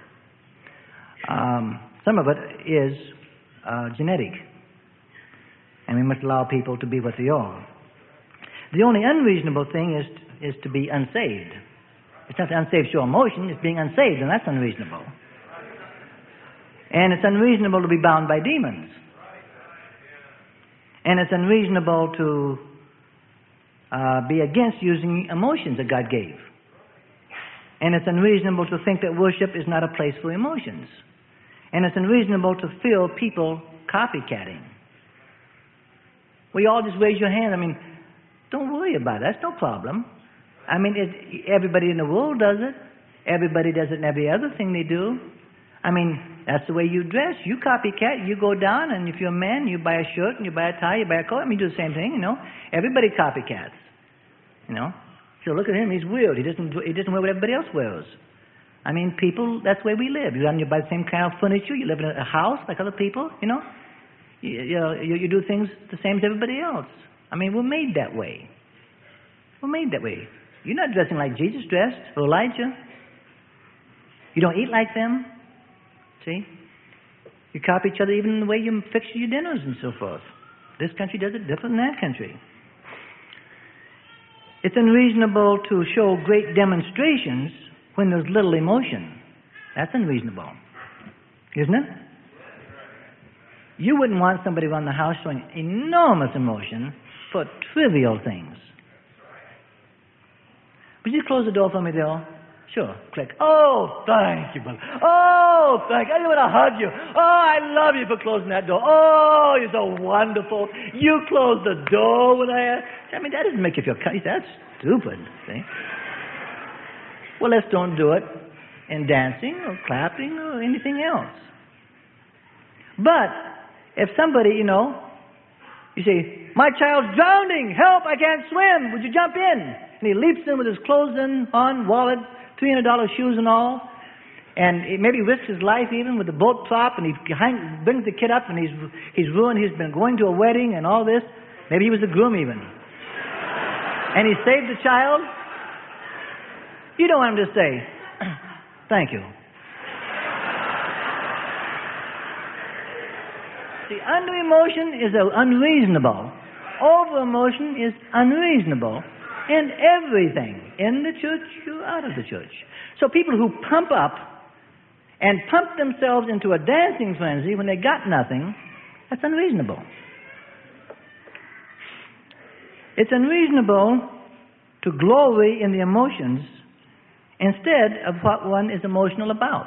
Um, some of it is uh, genetic, and we must allow people to be what they are. The only unreasonable thing is is to be unsaved. It's not the unsaved show emotion, it's being unsaved, and that's unreasonable. And it's unreasonable to be bound by demons. And it's unreasonable to uh, be against using emotions that God gave. And it's unreasonable to think that worship is not a place for emotions. And it's unreasonable to feel people copycatting. Well, you all just raise your hand. I mean, don't worry about it. That's no problem. I mean, it, everybody in the world does it. Everybody does it in every other thing they do. I mean, that's the way you dress. You copycat. You go down, and if you're a man, you buy a shirt, and you buy a tie, you buy a coat. I mean, you do the same thing, you know. Everybody copycats, you know. So look at him. He's weird. He doesn't, he doesn't wear what everybody else wears. I mean, people, that's the way we live. You, you buy the same kind of furniture. You live in a house like other people, you know. You, you, you do things the same as everybody else. I mean, we're made that way. We're made that way. You're not dressing like Jesus dressed, or Elijah. You don't eat like them. See? You copy each other even in the way you fix your dinners and so forth. This country does it different than that country. It's unreasonable to show great demonstrations when there's little emotion. That's unreasonable. Isn't it? You wouldn't want somebody around the house showing enormous emotion for trivial things. Would you close the door for me, Dale? Sure. Click. Oh, thank you, brother. Oh, thank you. I just want to hug you. Oh, I love you for closing that door. Oh, you're so wonderful. You closed the door when I asked. I mean, that doesn't make you feel kind. That's stupid. See? Well, let's don't do it in dancing or clapping or anything else. But if somebody, you know, you say, my child's drowning. Help, I can't swim. Would you jump in? And he leaps in with his clothes in, on, wallet, three hundred dollars shoes and all, and it maybe risks his life even with the boat prop, and he hang, brings the kid up, and he's he's ruined. He's been going to a wedding and all this. Maybe he was the groom even, and he saved the child. You don't want him to say, "Thank you." See, under emotion is unreasonable. Over emotion is unreasonable. In everything, in the church or out of the church. So people who pump up and pump themselves into a dancing frenzy when they got nothing, that's unreasonable. It's unreasonable to glory in the emotions instead of what one is emotional about.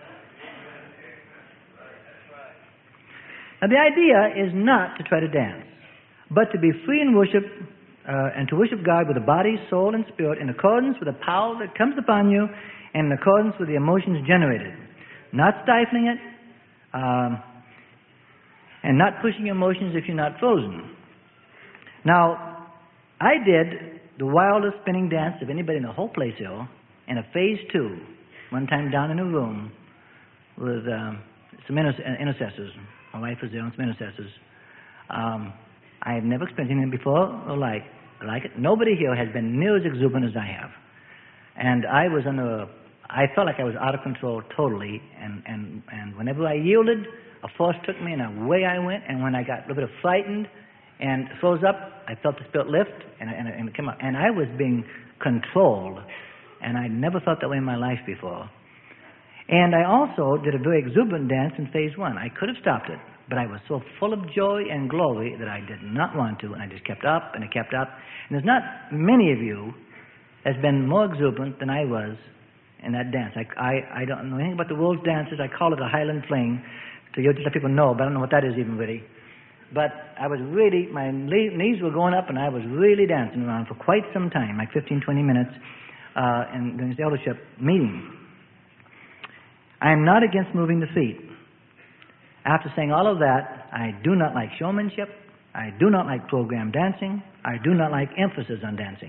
Now the idea is not to try to dance, but to be free in worship. Uh, and to worship God with the body, soul, and spirit in accordance with the power that comes upon you and in accordance with the emotions generated. Not stifling it, um, and not pushing emotions if you're not frozen. Now, I did the wildest spinning dance of anybody in the whole place here in a phase two, one time down in a room with um, some inter- intercessors. My wife was there and some intercessors. Um, I have never experienced anything before or like, like it. Nobody here has been near as exuberant as I have. And I was under, a, I felt like I was out of control totally. And, and, and whenever I yielded, a force took me and away I went. And when I got a little bit of frightened and froze up, I felt the spirit lift and, and, and it came up. And I was being controlled. And I never felt that way in my life before. And I also did a very exuberant dance in phase one. I could have stopped it. But I was so full of joy and glory that I did not want to, and I just kept up and I kept up. And there's not many of you that's been more exuberant than I was in that dance. I, I, I don't know anything about the world's dances. I call it a Highland fling, so you just let people know, but I don't know what that is even really. But I was really, my knees were going up, and I was really dancing around for quite some time, like fifteen, twenty minutes, uh, in, in this eldership meeting. I am not against moving the feet. After saying all of that, I do not like showmanship. I do not like program dancing. I do not like emphasis on dancing.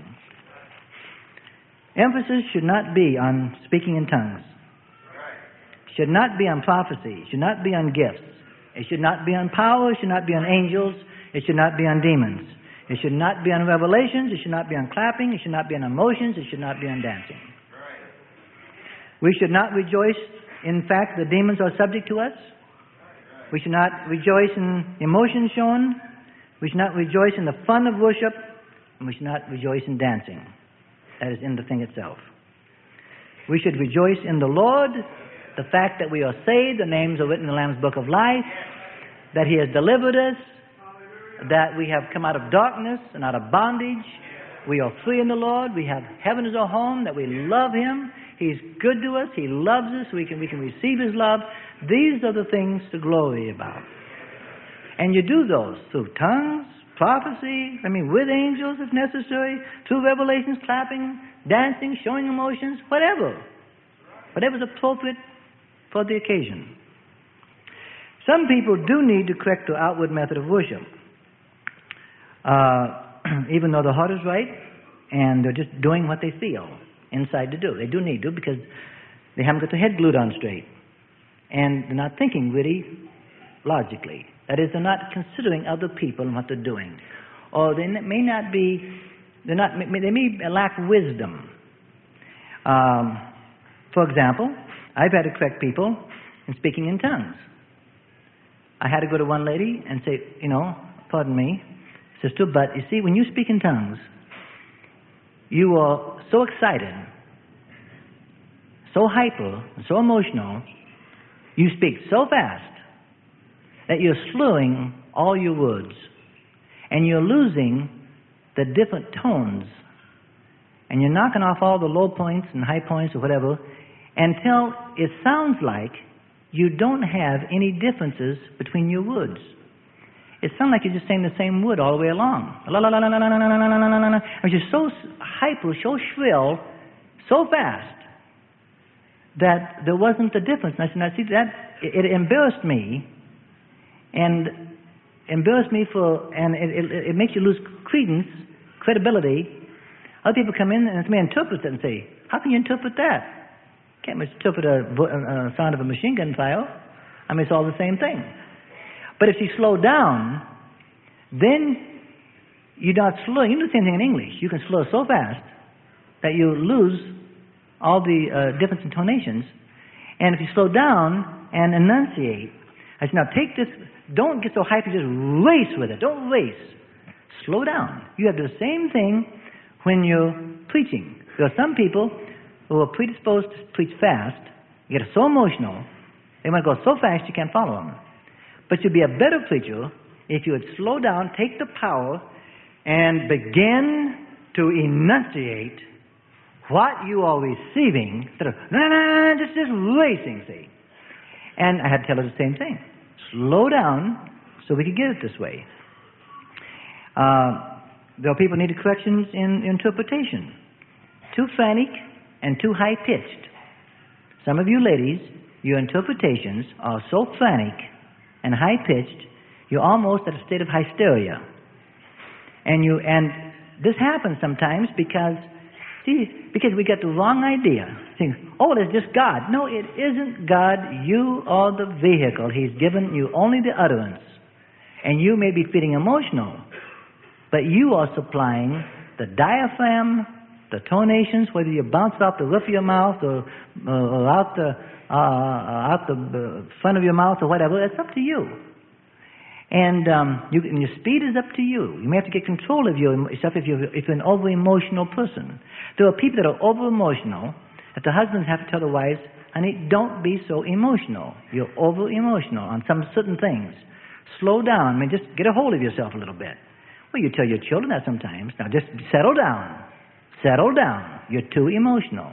Emphasis should not be on speaking in tongues. Should not be on prophecy. Should not be on gifts. It should not be on power. It should not be on angels. It should not be on demons. It should not be on revelations. It should not be on clapping. It should not be on emotions. It should not be on dancing. We should not rejoice in fact the demons are subject to us. We should not rejoice in emotions shown. We should not rejoice in the fun of worship. And we should not rejoice in dancing. That is in the thing itself. We should rejoice in the Lord, the fact that we are saved, the names are written in the Lamb's Book of Life, that He has delivered us, that we have come out of darkness and out of bondage. We are free in the Lord. We have heaven as our home, that we love Him. He's good to us. He loves us. We can, we can receive His love. These are the things to glory about. And you do those through tongues, prophecy, I mean, with angels if necessary, through revelations, clapping, dancing, showing emotions, whatever. Whatever is appropriate for the occasion. Some people do need to correct the outward method of worship. Uh, even though the heart is right, and they're just doing what they feel inside to do. They do need to, because they haven't got their head glued on straight. And they're not thinking really logically. That is, they're not considering other people and what they're doing. Or they may not be, they're not, they may lack wisdom. Um, for example, I've had to correct people in speaking in tongues. I had to go to one lady and say, you know, pardon me, sister, but you see, when you speak in tongues, you are so excited, so hyper, so emotional, you speak so fast that you're slurring all your words, and you're losing the different tones, and you're knocking off all the low points and high points or whatever, until it sounds like you don't have any differences between your words. It sounds like you're just saying the same word all the way along. La la la la la la la la la la la la. And you're so hyper, so shrill, so fast that there wasn't a difference. And I said, now see, that it, it embarrassed me, and embarrassed me for, and it, it, it makes you lose credence, credibility. Other people come in and may interpret it and say, how can you interpret that? Can't interpret a, a, a sound of a machine gun fire. I mean, it's all the same thing. But if you slow down, then you're not slurring. You do the same thing in English. You can slur so fast that you lose all the uh, different intonations. And if you slow down and enunciate, I said, now take this, don't get so hyped, you just race with it. Don't race. Slow down. You have to do the same thing when you're preaching. There are some people who are predisposed to preach fast, get so emotional, they want to go so fast you can't follow them. But you'd be a better preacher if you would slow down, take the power, and begin to enunciate what you are receiving instead of, no, no, no, just, just racing, see. And I had to tell her the same thing. Slow down so we could get it this way. Uh, there are people who need corrections in interpretation. Too frantic and too high-pitched. Some of you ladies, your interpretations are so frantic and high-pitched, you're almost at a state of hysteria. And you and this happens sometimes because, see, because we get the wrong idea. Think, oh, it's just God. No, it isn't God. You are the vehicle. He's given you only the utterance. And you may be feeling emotional, but you are supplying the diaphragm, the tonations, whether you bounce it off the roof of your mouth or, uh, or out the uh, out the uh, front of your mouth or whatever. It's up to you. And, um, you, and your speed is up to you. You may have to get control of yourself if you're, if you're an over-emotional person. There are people that are over-emotional that the husbands have to tell the wives, honey, don't be so emotional. You're over-emotional on some certain things. Slow down. I mean, just get a hold of yourself a little bit. Well, you tell your children that sometimes. Now, just settle down. Settle down. You're too emotional.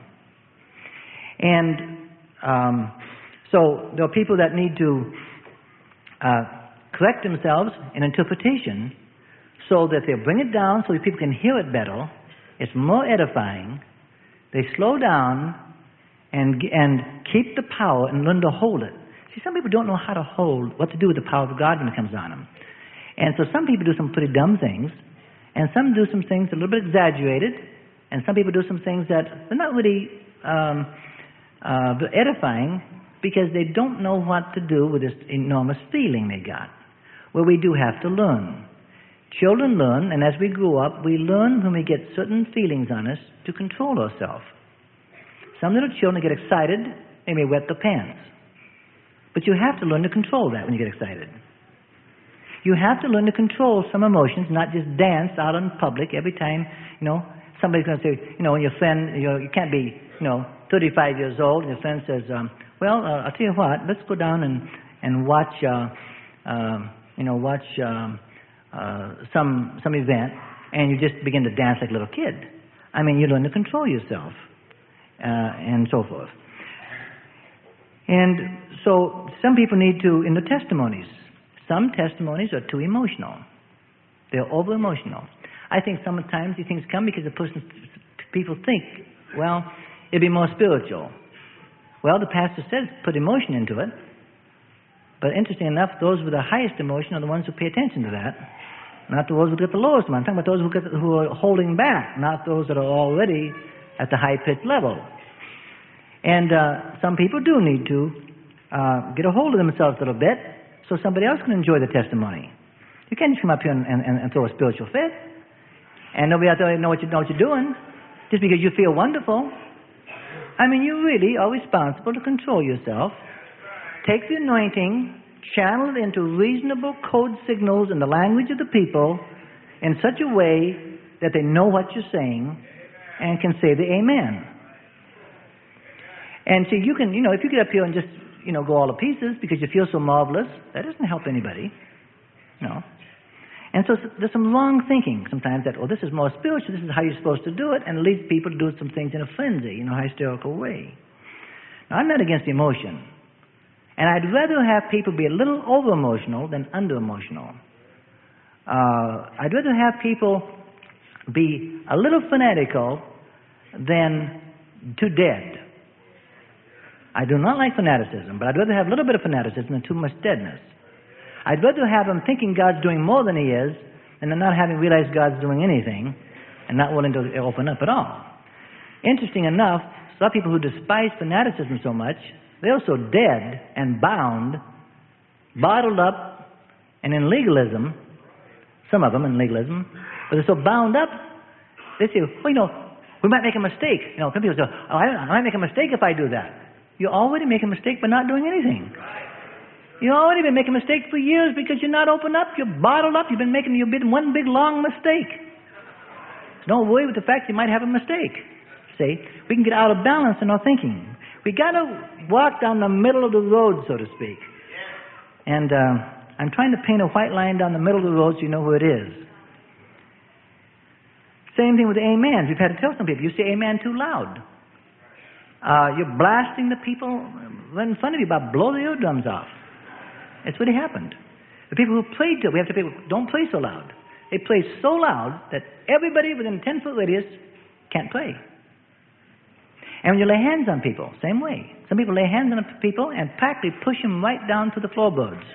And um, so there are people that need to uh, correct themselves in interpretation so that they bring it down so that people can hear it better. It's more edifying. They slow down and and keep the power and learn to hold it. See, some people don't know how to hold, what to do with the power of God when it comes on them. And so some people do some pretty dumb things, and some do some things a little bit exaggerated, and some people do some things that are not really um, uh, edifying because they don't know what to do with this enormous feeling they got. Well, we do have to learn. Children learn, and as we grow up, we learn when we get certain feelings on us to control ourselves. Some little children get excited, they may wet their pants. But you have to learn to control that when you get excited. You have to learn to control some emotions, not just dance out in public every time, you know, somebody's going to say, you know, when your friend, you know, you can't be, you know, thirty-five years old, and your friend says, um, well, uh, I'll tell you what, let's go down and, and watch, uh, uh, you know, watch um, uh, some some event, and you just begin to dance like a little kid. I mean, you learn to control yourself, uh, and so forth. And so some people need to, in the testimonies, some testimonies are too emotional. They're over-emotional. I think sometimes these things come because the person, people think, well, it'd be more spiritual. Well, the pastor says put emotion into it. But interesting enough, those with the highest emotion are the ones who pay attention to that, not those who get the lowest one. I'm talking about those who, get, who are holding back, not those that are already at the high-pitched level. And uh, some people do need to uh, get a hold of themselves a little bit so somebody else can enjoy the testimony. You can't just come up here and, and, and throw a spiritual fit, and nobody else know what, you, know what you're doing just because you feel wonderful. I mean, you really are responsible to control yourself. Take the anointing, channel it into reasonable code signals in the language of the people in such a way that they know what you're saying and can say the amen. And see, you can, you know, if you get up here and just, you know, go all to pieces because you feel so marvelous, that doesn't help anybody. No. And so there's some wrong thinking sometimes that, oh, this is more spiritual, this is how you're supposed to do it, and it leads people to do some things in a frenzy, in a hysterical way. Now, I'm not against emotion. And I'd rather have people be a little over-emotional than under-emotional. Uh, I'd rather have people be a little fanatical than too dead. I do not like fanaticism, but I'd rather have a little bit of fanaticism than too much deadness. I'd rather have them thinking God's doing more than He is than not having realized God's doing anything and not willing to open up at all. Interesting enough, some people who despise fanaticism so much, they're so dead and bound, bottled up, and in legalism, some of them in legalism, but they're so bound up, they say, well, you know, we might make a mistake. You know, some people say, oh, I, I might make a mistake if I do that. You already make a mistake by not doing anything. You've already been making mistakes for years because you're not open up. You're bottled up. You've been making you've been one big long mistake. So don't worry with the fact you might have a mistake. See, we can get out of balance in our thinking. We got to walk down the middle of the road, so to speak. And uh, I'm trying to paint a white line down the middle of the road so you know who it is. Same thing with amens. You've had to tell some people, you say amen too loud. Uh, you're blasting the people in front of you about blow their eardrums off. It's what happened. The people who played to it, we have to say, don't play so loud. They play so loud that everybody within a ten-foot radius can't play. And when you lay hands on people, same way. Some people lay hands on people and practically push them right down to the floorboards.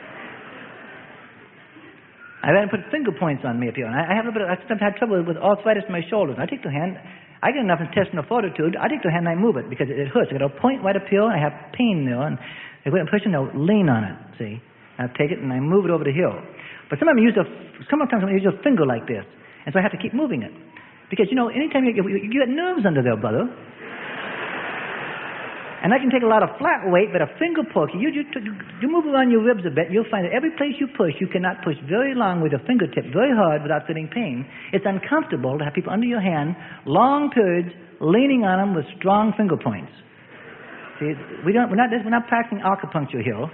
I've had to put finger points on me up here. And I have a bit of, I sometimes had trouble with arthritis in my shoulders. I take the hand, I get enough intestinal fortitude, I take the hand and I move it because it, it hurts. I got a point right up here, and I have pain there, and I go and push it, and I'll lean on it, see. I take it and I move it over the hill. But sometimes I use a, sometimes I use a finger like this, and so I have to keep moving it. Because, you know, anytime you, you, you get nerves under there, brother. And I can take a lot of flat weight, but a finger poke, you, you, you move around your ribs a bit, you'll find that every place you push, you cannot push very long with your fingertip, very hard without feeling pain. It's uncomfortable to have people under your hand, long periods, leaning on them with strong finger points. See, we don't, we're not, we're not practicing acupuncture here.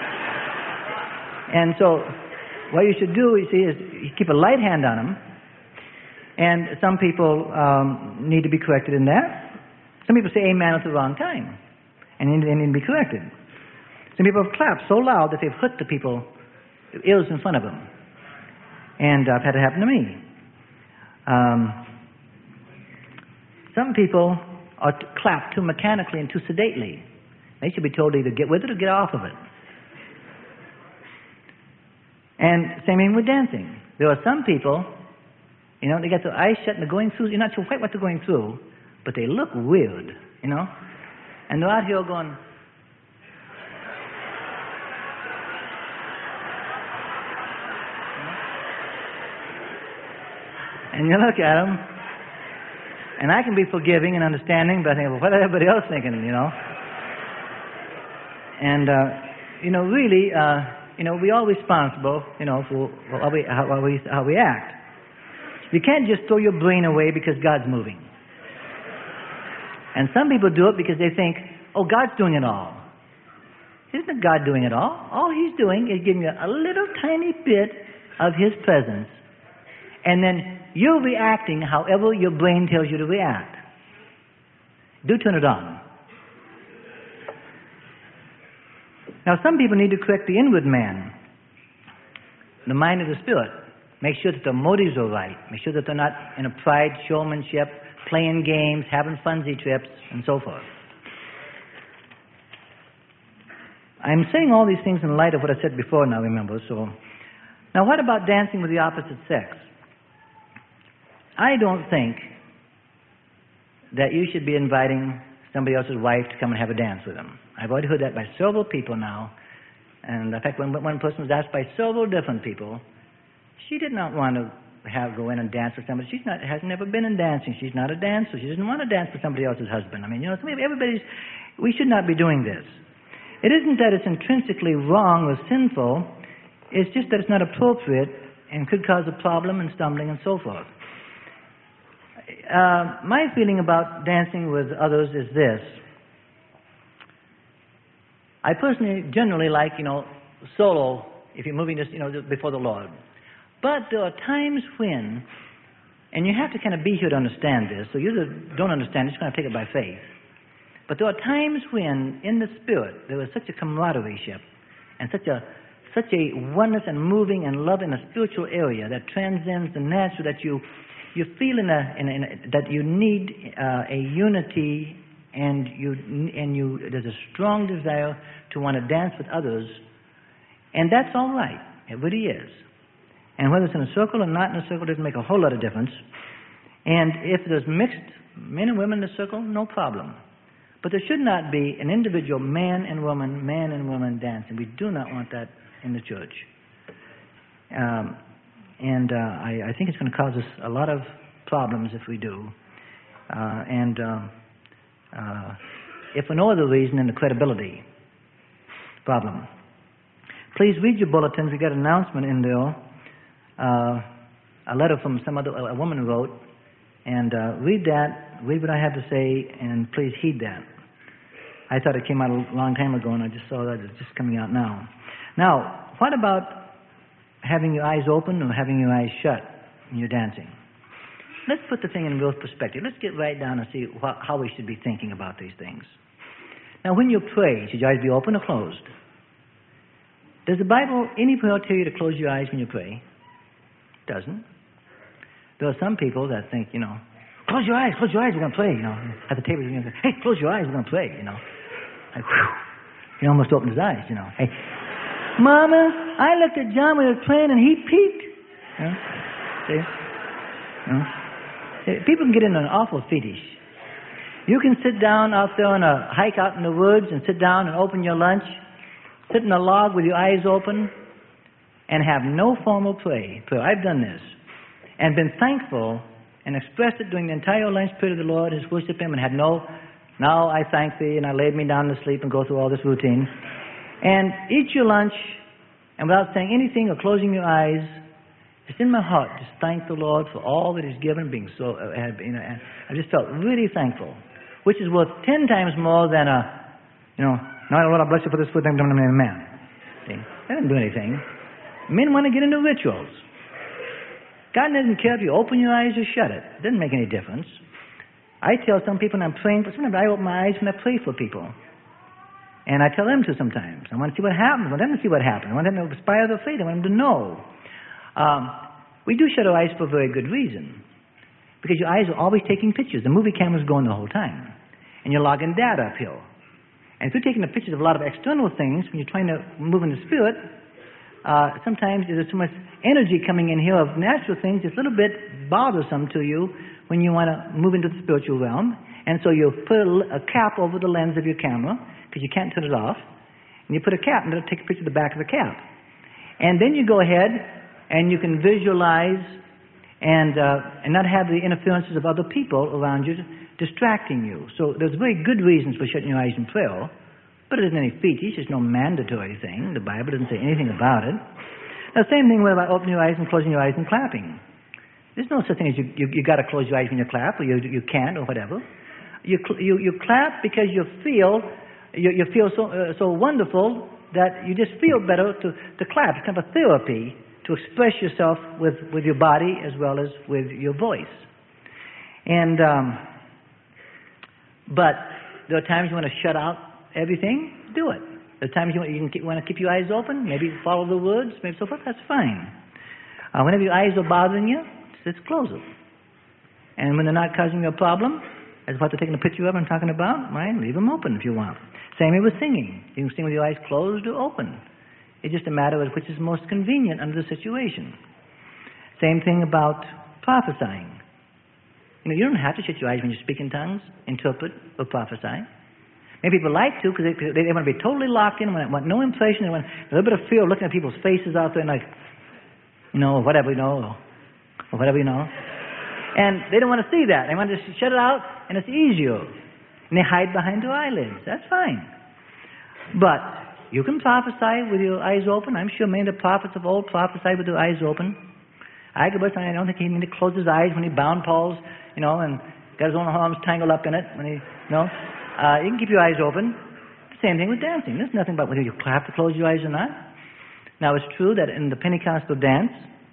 And so, what you should do, you see, is you keep a light hand on them. And some people um, need to be corrected in that. Some people say amen at the wrong time. And they need to be corrected. Some people have clapped so loud that they've hurt the people, ears in front of them. And uh, I've had it happen to me. Um, some people are to clap too mechanically and too sedately. They should be told to either get with it or get off of it. And same thing with dancing. There are some people, you know, they got their eyes shut and they're going through, you're not sure quite what they're going through, but they look weird, you know. And they're out here going, and you look at them, and I can be forgiving and understanding, but I think, well, what is everybody else thinking, you know? And, uh, you know, really, uh, you know, we're all responsible, you know, for how we, how, how, we, how we act. You can't just throw your brain away because God's moving. And some people do it because they think, oh, God's doing it all. Isn't God doing it all? All He's doing is giving you a little tiny bit of His presence. And then you're reacting however your brain tells you to react. Do turn it on. Now, some people need to correct the inward man, the mind of the spirit. Make sure that their motives are right. Make sure that they're not in a pride, showmanship, playing games, having funsy trips, and so forth. I'm saying all these things in light of what I said before now, remember. So, now what about dancing with the opposite sex? I don't think that you should be inviting somebody else's wife to come and have a dance with them. I've already heard that by several people now. And in fact, when one person was asked by several different people, she did not want to have go in and dance with somebody. She's not has never been in dancing. She's not a dancer. She doesn't want to dance with somebody else's husband. I mean, you know, everybody's. We should not be doing this. It isn't that it's intrinsically wrong or sinful. It's just that it's not appropriate and could cause a problem and stumbling and so forth. Uh, my feeling about dancing with others is this. I personally generally like, you know, solo, if you're moving just, you know, before the Lord. But there are times when, and you have to kind of be here to understand this, so you that don't understand, you're just going to take it by faith. But there are times when, in the Spirit, there is such a camaraderie-ship and such a such a oneness and moving and love in a spiritual area that transcends the natural, that you you feel in a, in a, in a that you need uh, a unity, and you and you there's a strong desire to want to dance with others, and that's all right. It really is. And whether it's in a circle or not in a circle doesn't make a whole lot of difference. And if there's mixed men and women in the circle, no problem. But there should not be an individual man and woman, man and woman dancing. We do not want that in the church. Um, and uh, I, I think it's going to cause us a lot of problems if we do. Uh, and uh, uh, if for no other reason than the credibility problem. Please read your bulletins. We got an announcement in there. Uh, a letter from some other, a woman wrote. And uh, read that, read what I have to say, and please heed that. I thought it came out a long time ago, and I just saw that it's just coming out now. Now, what about having your eyes open or having your eyes shut when you're dancing? Let's put the thing in real perspective. Let's get right down and see wh- how we should be thinking about these things. Now, when you pray, should your eyes be open or closed? Does the Bible anywhere tell you to close your eyes when you pray? It doesn't. There are some people that think, you know, close your eyes, close your eyes, we're going to play, you know. At the table, you know, hey, close your eyes, we're going to play, you know. Like, whew. He almost opened his eyes, you know. Hey, Mama, I looked at John when he was playing and he peeked. You know? See? You know? See, people can get into an awful fetish. You can sit down out there on a hike out in the woods and sit down and open your lunch, sit in a log with your eyes open, and have no formal play. So I've done this. And been thankful and expressed it during the entire lunch period of the Lord, has worshipped Him, and had no, now I thank Thee, and I laid me down to sleep and go through all this routine. And eat your lunch, and without saying anything or closing your eyes, it's in my heart, just thank the Lord for all that He's given, being so, uh, you know, and I just felt really thankful, which is worth ten times more than a, you know, now Lord, I bless you for this food, thank you, man. See, that doesn't do anything. Men want to get into rituals. God doesn't care if you open your eyes or shut it. It doesn't make any difference. I tell some people when I'm praying, but sometimes I open my eyes when I pray for people. And I tell them to sometimes. I want to see what happens. I want them to see what happens. I want them to inspire their faith. I want them to know. Um, we do shut our eyes for a very good reason. Because your eyes are always taking pictures. The movie camera's going the whole time. And you're logging data uphill. And if you're taking the pictures of a lot of external things, when you're trying to move in the Spirit, Uh, sometimes there's so much energy coming in here of natural things, it's a little bit bothersome to you when you want to move into the spiritual realm. And so you put a, a cap over the lens of your camera, because you can't turn it off. And you put a cap, and it'll take a picture of the back of the cap. And then you go ahead, and you can visualize and, uh, and not have the interferences of other people around you distracting you. So there's very good reasons for shutting your eyes in prayer. But it isn't any fetish. It's no mandatory thing. The Bible doesn't say anything about it. Now, same thing with about opening your eyes and closing your eyes and clapping. There's no such thing as you you, you got to close your eyes when you clap, or you you can't, or whatever. You you you clap because you feel you you feel so uh, so wonderful that you just feel better to to clap. It's kind of a therapy to express yourself with with your body as well as with your voice. And um, but there are times you want to shut out everything, do it. There are times you want, you can keep, want to keep your eyes open, maybe follow the words, maybe so forth, that's fine. Uh, whenever your eyes are bothering you, just close them. And when they're not causing you a problem, as what they're taking a picture of I'm talking about, right, leave them open if you want. Same way with singing. You can sing with your eyes closed or open. It's just a matter of which is most convenient under the situation. Same thing about prophesying. You know, you don't have to shut your eyes when you speak in tongues, interpret, or prophesy. Maybe people like to because they, they, they want to be totally locked in, want, want no impression, they want a little bit of fear looking at people's faces out there and like, you know, whatever, you know, or, or whatever, you know. And they don't want to see that. They want to just shut it out, and it's easier. And they hide behind their eyelids. That's fine. But you can prophesy with your eyes open. I'm sure many of the prophets of old prophesied with their eyes open. Agabus, I don't think he needed to close his eyes when he bound Paul's, you know, and got his own arms tangled up in it when he, you know. Uh, you can keep your eyes open. Same thing with dancing. There's nothing about whether you have to close your eyes or not. Now, it's true that in the Pentecostal dance,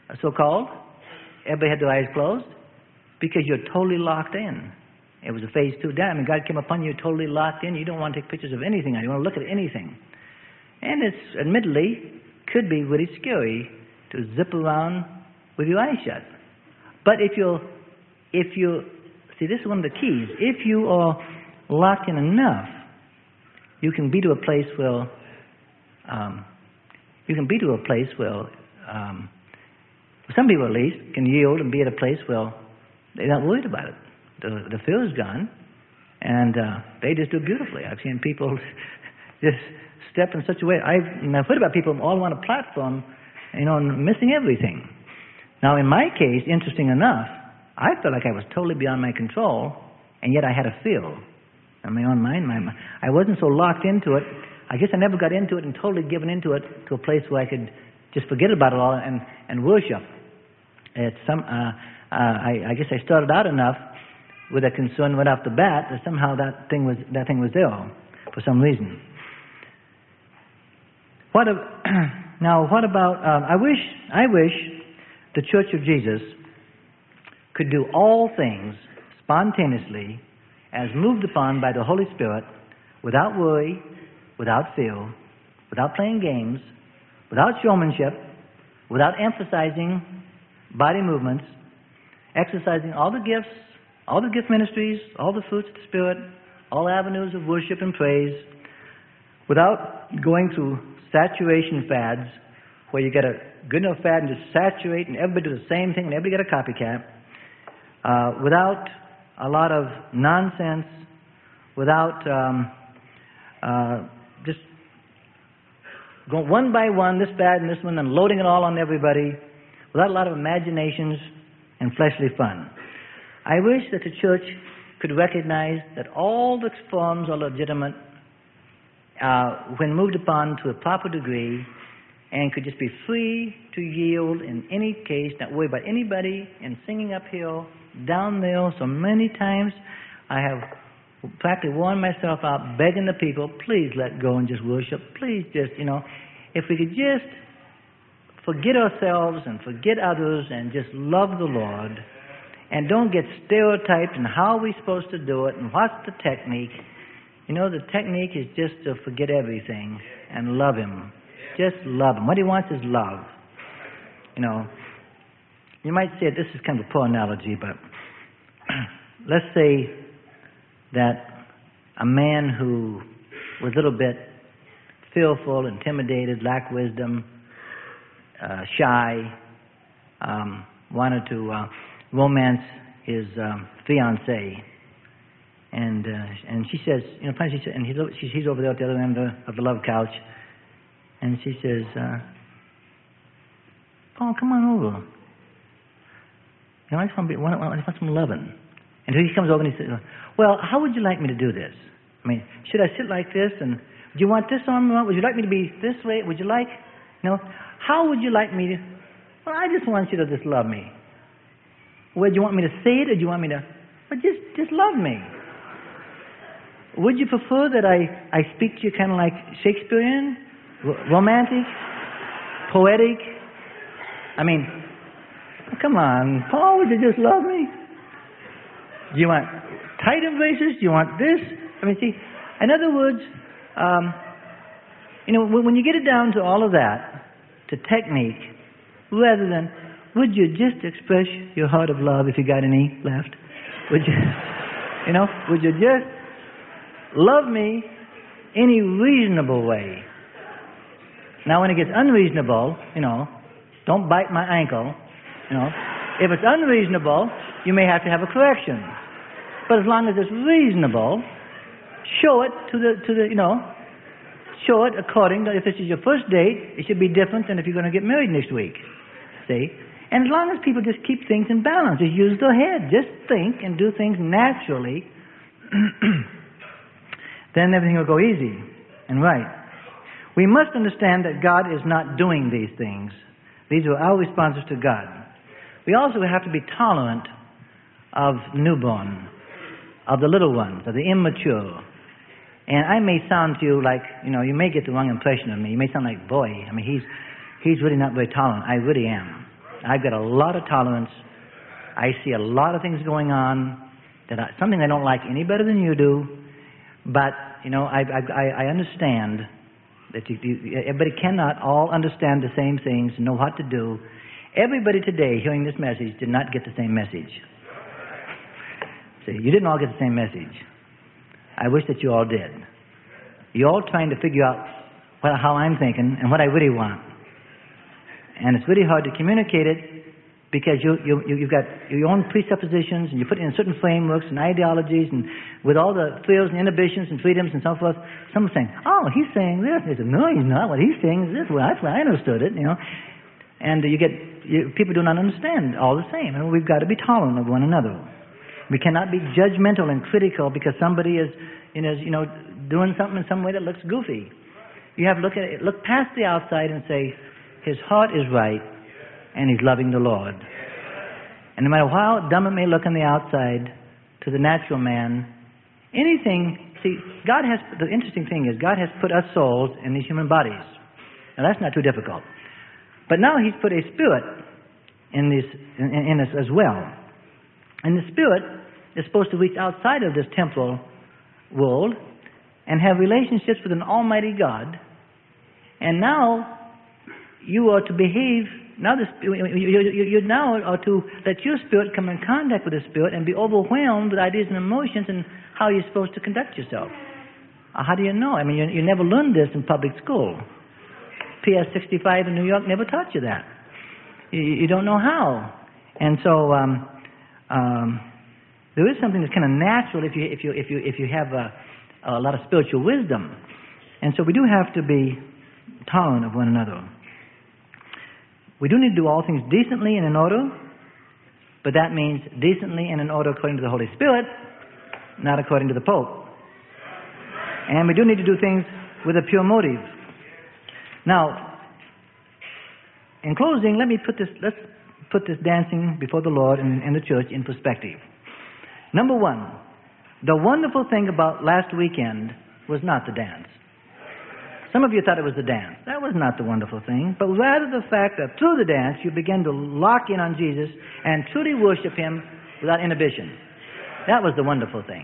so-called. Everybody had their eyes closed because you're totally locked in. It was a phase two down. I mean, God came upon you totally locked in. You don't want to take pictures of anything. You want to look at anything. And it's admittedly could be really scary to zip around with your eyes shut. But if you're, if you, see, this is one of the keys. If you are locked in enough, you can be to a place where, um, you can be to a place where, um, some people at least can yield and be at a place where they're not worried about it. The, the fear is gone, and uh, they just do beautifully. I've seen people just step in such a way. I've, I've heard about people all on a platform, you know, missing everything. Now, in my case, interesting enough, I felt like I was totally beyond my control, and yet I had a feel in my own mind. My, I wasn't so locked into it. I guess I never got into it and totally given into it to a place where I could just forget about it all and, and worship. It's some, uh, uh, I, I guess I started out enough with a concern right off the bat that somehow that thing was that thing was there for some reason. What a, now? What about? Um, I wish I wish the Church of Jesus could do all things spontaneously, as moved upon by the Holy Spirit, without worry, without fear, without playing games, without showmanship, without emphasizing body movements, exercising all the gifts, all the gift ministries, all the fruits of the Spirit, all avenues of worship and praise, without going through saturation fads, where you get a good enough fad and just saturate and everybody do the same thing and everybody get a copycat, uh, without a lot of nonsense, without um, uh, just going one by one, this fad and this one, and loading it all on everybody, without a lot of imaginations and fleshly fun. I wish that the church could recognize that all the forms are legitimate uh, when moved upon to a proper degree, and could just be free to yield in any case, not worry about anybody, and singing uphill, down there. So many times I have practically worn myself out begging the people, please let go and just worship. Please just, you know, if we could just forget ourselves and forget others and just love the Lord, and don't get stereotyped in how we're supposed to do it and what's the technique. You know, the technique is just to forget everything and love Him. Just love Him. What He wants is love. You know, you might say this is kind of a poor analogy, but let's say that a man who was a little bit fearful, intimidated, lacked wisdom, uh, shy, um, wanted to uh, romance his um, fiancée, and uh, and she says, you know, finally she says, and he's she's, he's over there at the other end of the, of the love couch, and she says, uh, "Paul, come on over. You know, I just want to be, I want, I want some loving." And he comes over and he says, "Well, how would you like me to do this? I mean, should I sit like this? And do you want this arm? Would you like me to be this way? Would you like, you know, how would you like me to? Well, I just want you to just love me. Well, do you want me to say it, or do you want me to? But just, just love me. Would you prefer that I, I speak to you kind of like Shakespearean, r- romantic, poetic? I mean, come on, Paul, would you just love me? Do you want tight embraces? Do you want this? I mean, see, in other words, um, you know, when, when you get it down to all of that, to technique, rather than, would you just express your heart of love if you got any left? Would you, you know, would you just love me any reasonable way? Now, when it gets unreasonable, you know, don't bite my ankle, you know. If it's unreasonable, you may have to have a correction. But as long as it's reasonable, show it to the, to the, you know, show it according to, if this is your first date, it should be different than if you're going to get married next week. See? And as long as people just keep things in balance, just use their head, just think and do things naturally, then everything will go easy and right. We must understand that God is not doing these things. These are our responses to God. We also have to be tolerant of newborn, of the little ones, of the immature. And I may sound to you like, you know, you may get the wrong impression of me. You may sound like, boy, I mean, he's he's really not very tolerant. I really am. I've got a lot of tolerance. I see a lot of things going on that I, something I don't like any better than you do. But, you know, I, I, I understand that you, you, everybody cannot all understand the same things and know what to do. Everybody today hearing this message did not get the same message. See, you didn't all get the same message. I wish that you all did. You're all trying to figure out what, how I'm thinking and what I really want. And it's really hard to communicate it because you, you, you've got your own presuppositions and you put it in certain frameworks and ideologies and with all the thrills and inhibitions and freedoms and so forth. Someone's saying, oh, he's saying this. And they say, no, he's not. What he's saying is this. Well, that's why I understood it, you know. And you get, you, people do not understand all the same. And we've got to be tolerant of one another. We cannot be judgmental and critical because somebody is, you know, you know, doing something in some way that looks goofy. You have to look at it, look past the outside and say, his heart is right, and he's loving the Lord. And no matter how dumb it may look on the outside to the natural man, anything, see, God has, the interesting thing is, God has put us souls in these human bodies. Now, that's not too difficult. But now he's put a spirit in, this, in, in us as well. And the spirit is supposed to reach outside of this temporal world and have relationships with an almighty God. And now you are to behave, now the, you, you, you, you now are to let your spirit come in contact with the spirit and be overwhelmed with ideas and emotions and how you're supposed to conduct yourself. Uh, how do you know? I mean, you, you never learned this in public school. P S sixty-five in New York never taught you that. You, you don't know how. And so um, um, there is something that's kind of natural if you if you if you if you have a, a lot of spiritual wisdom. And so we do have to be tolerant of one another. We do need to do all things decently and in order, but that means decently and in order according to the Holy Spirit, not according to the Pope. And we do need to do things with a pure motive. Now, in closing, let me put this, let's put this dancing before the Lord and, and the church in perspective. Number one, the wonderful thing about last weekend was not the dance. Some of you thought it was the dance. That was not the wonderful thing, but rather the fact that through the dance you began to lock in on Jesus and truly worship Him without inhibition. That was the wonderful thing.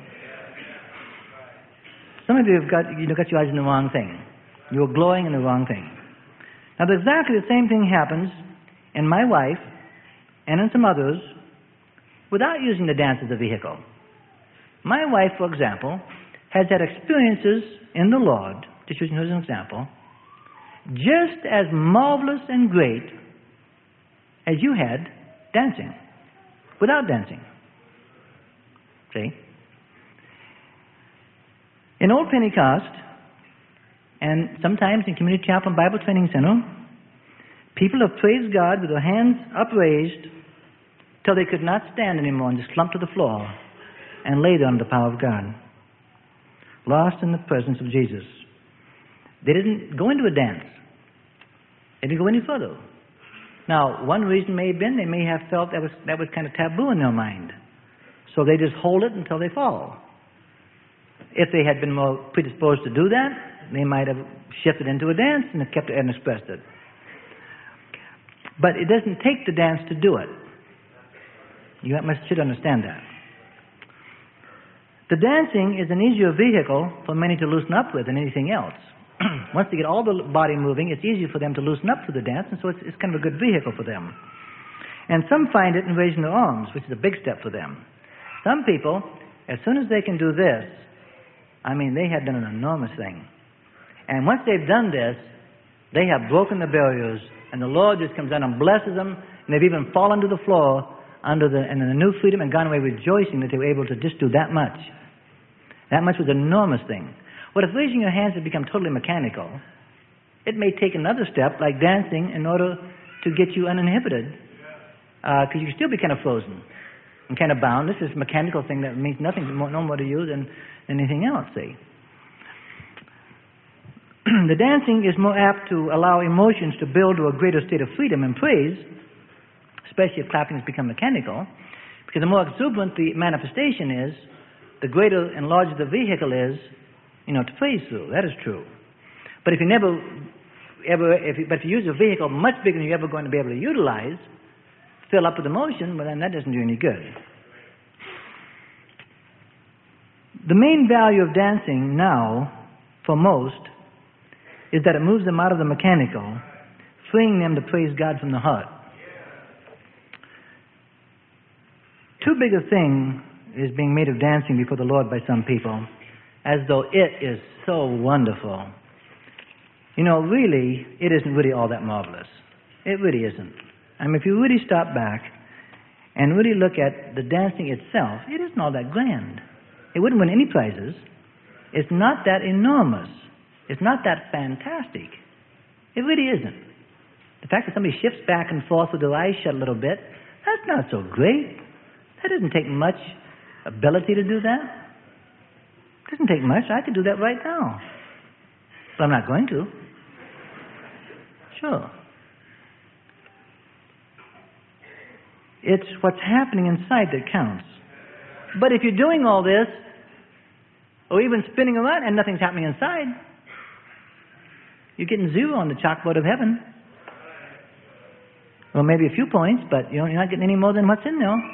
Some of you have got, you know, got your eyes on the wrong thing. You were glowing in the wrong thing. Now, exactly the same thing happens in my wife and in some others without using the dance as a vehicle. My wife, for example, has had experiences in the Lord, just using her as an example, just as marvelous and great as you had dancing, without dancing. See? In Old Pentecost, and sometimes in Community Chapel and Bible Training Center, people have praised God with their hands upraised till they could not stand anymore and just slumped to the floor and lay there under the power of God, lost in the presence of Jesus. They didn't go into a dance. They didn't go any further. Now, one reason may have been they may have felt that was that was kind of taboo in their mind. So they just hold it until they fall. If they had been more predisposed to do that, they might have shifted into a dance and have kept it and expressed it. But it doesn't take the dance to do it. You must should understand that. The dancing is an easier vehicle for many to loosen up with than anything else. Once they get all the body moving, it's easier for them to loosen up to the dance, and so it's, it's kind of a good vehicle for them. And some find it in raising their arms, which is a big step for them. Some people, as soon as they can do this, I mean, they have done an enormous thing. And once they've done this, they have broken the barriers, and the Lord just comes down and blesses them, and they've even fallen to the floor under the, and in the new freedom and gone away rejoicing that they were able to just do that much. That much was an enormous thing. But if raising your hands has become totally mechanical, it may take another step, like dancing, in order to get you uninhibited, because uh, you can still be kind of frozen and kind of bound. This is a mechanical thing that means nothing more, no more to you than anything else, see. The dancing is more apt to allow emotions to build to a greater state of freedom and praise, especially if clapping has become mechanical, because the more exuberant the manifestation is, the greater and larger the vehicle is, you know, to praise through. That is true. But if you never, ever, if you, but if you use a vehicle much bigger than you're ever going to be able to utilize, fill up with emotion, but then that doesn't do any good. The main value of dancing now, for most, is that it moves them out of the mechanical, freeing them to praise God from the heart. Too big a thing is being made of dancing before the Lord by some people, as though it is so wonderful. You know, really, it isn't really all that marvelous. It really isn't. I mean, if you really stop back and really look at the dancing itself, it isn't all that grand. It wouldn't win any prizes. It's not that enormous. It's not that fantastic. It really isn't. The fact that somebody shifts back and forth with their eyes shut a little bit, that's not so great. That doesn't take much ability to do that. It doesn't take much. I could do that right now. But I'm not going to. Sure. It's what's happening inside that counts. But if you're doing all this, or even spinning around and nothing's happening inside, you're getting zero on the chalkboard of heaven. Well, maybe a few points, but you know, you're not getting any more than what's in there.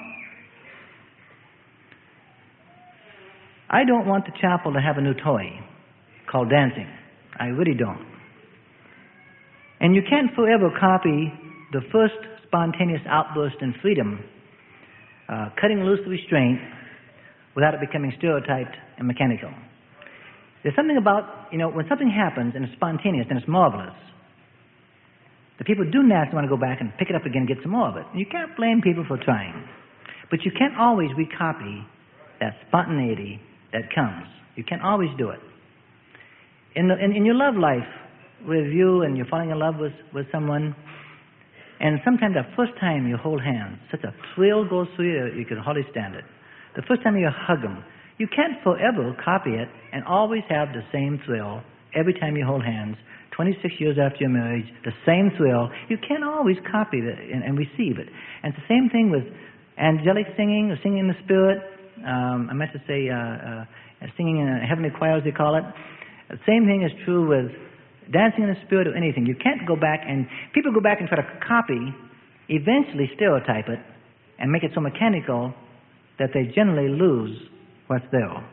I don't want the chapel to have a new toy called dancing. I really don't. And you can't forever copy the first spontaneous outburst in freedom, uh, cutting loose the restraint without it becoming stereotyped and mechanical. There's something about, you know, when something happens and it's spontaneous and it's marvelous, the people do naturally want to go back and pick it up again and get some more of it. And you can't blame people for trying. But you can't always recopy that spontaneity that comes. You can't always do it. In, the, in, in your love life with you and you're falling in love with, with someone, and sometimes that first time you hold hands, such a thrill goes through you, you can hardly stand it. The first time you hug them, you can't forever copy it and always have the same thrill every time you hold hands. twenty-six years after your marriage, the same thrill. You can't always copy it and, and receive it. And it's the same thing with angelic singing or singing in the Spirit. Um, I meant to say uh, uh, singing in a heavenly choir, as they call it. The same thing is true with dancing in the Spirit or anything. You can't go back and people go back and try to copy, eventually stereotype it, and make it so mechanical that they generally lose what's there.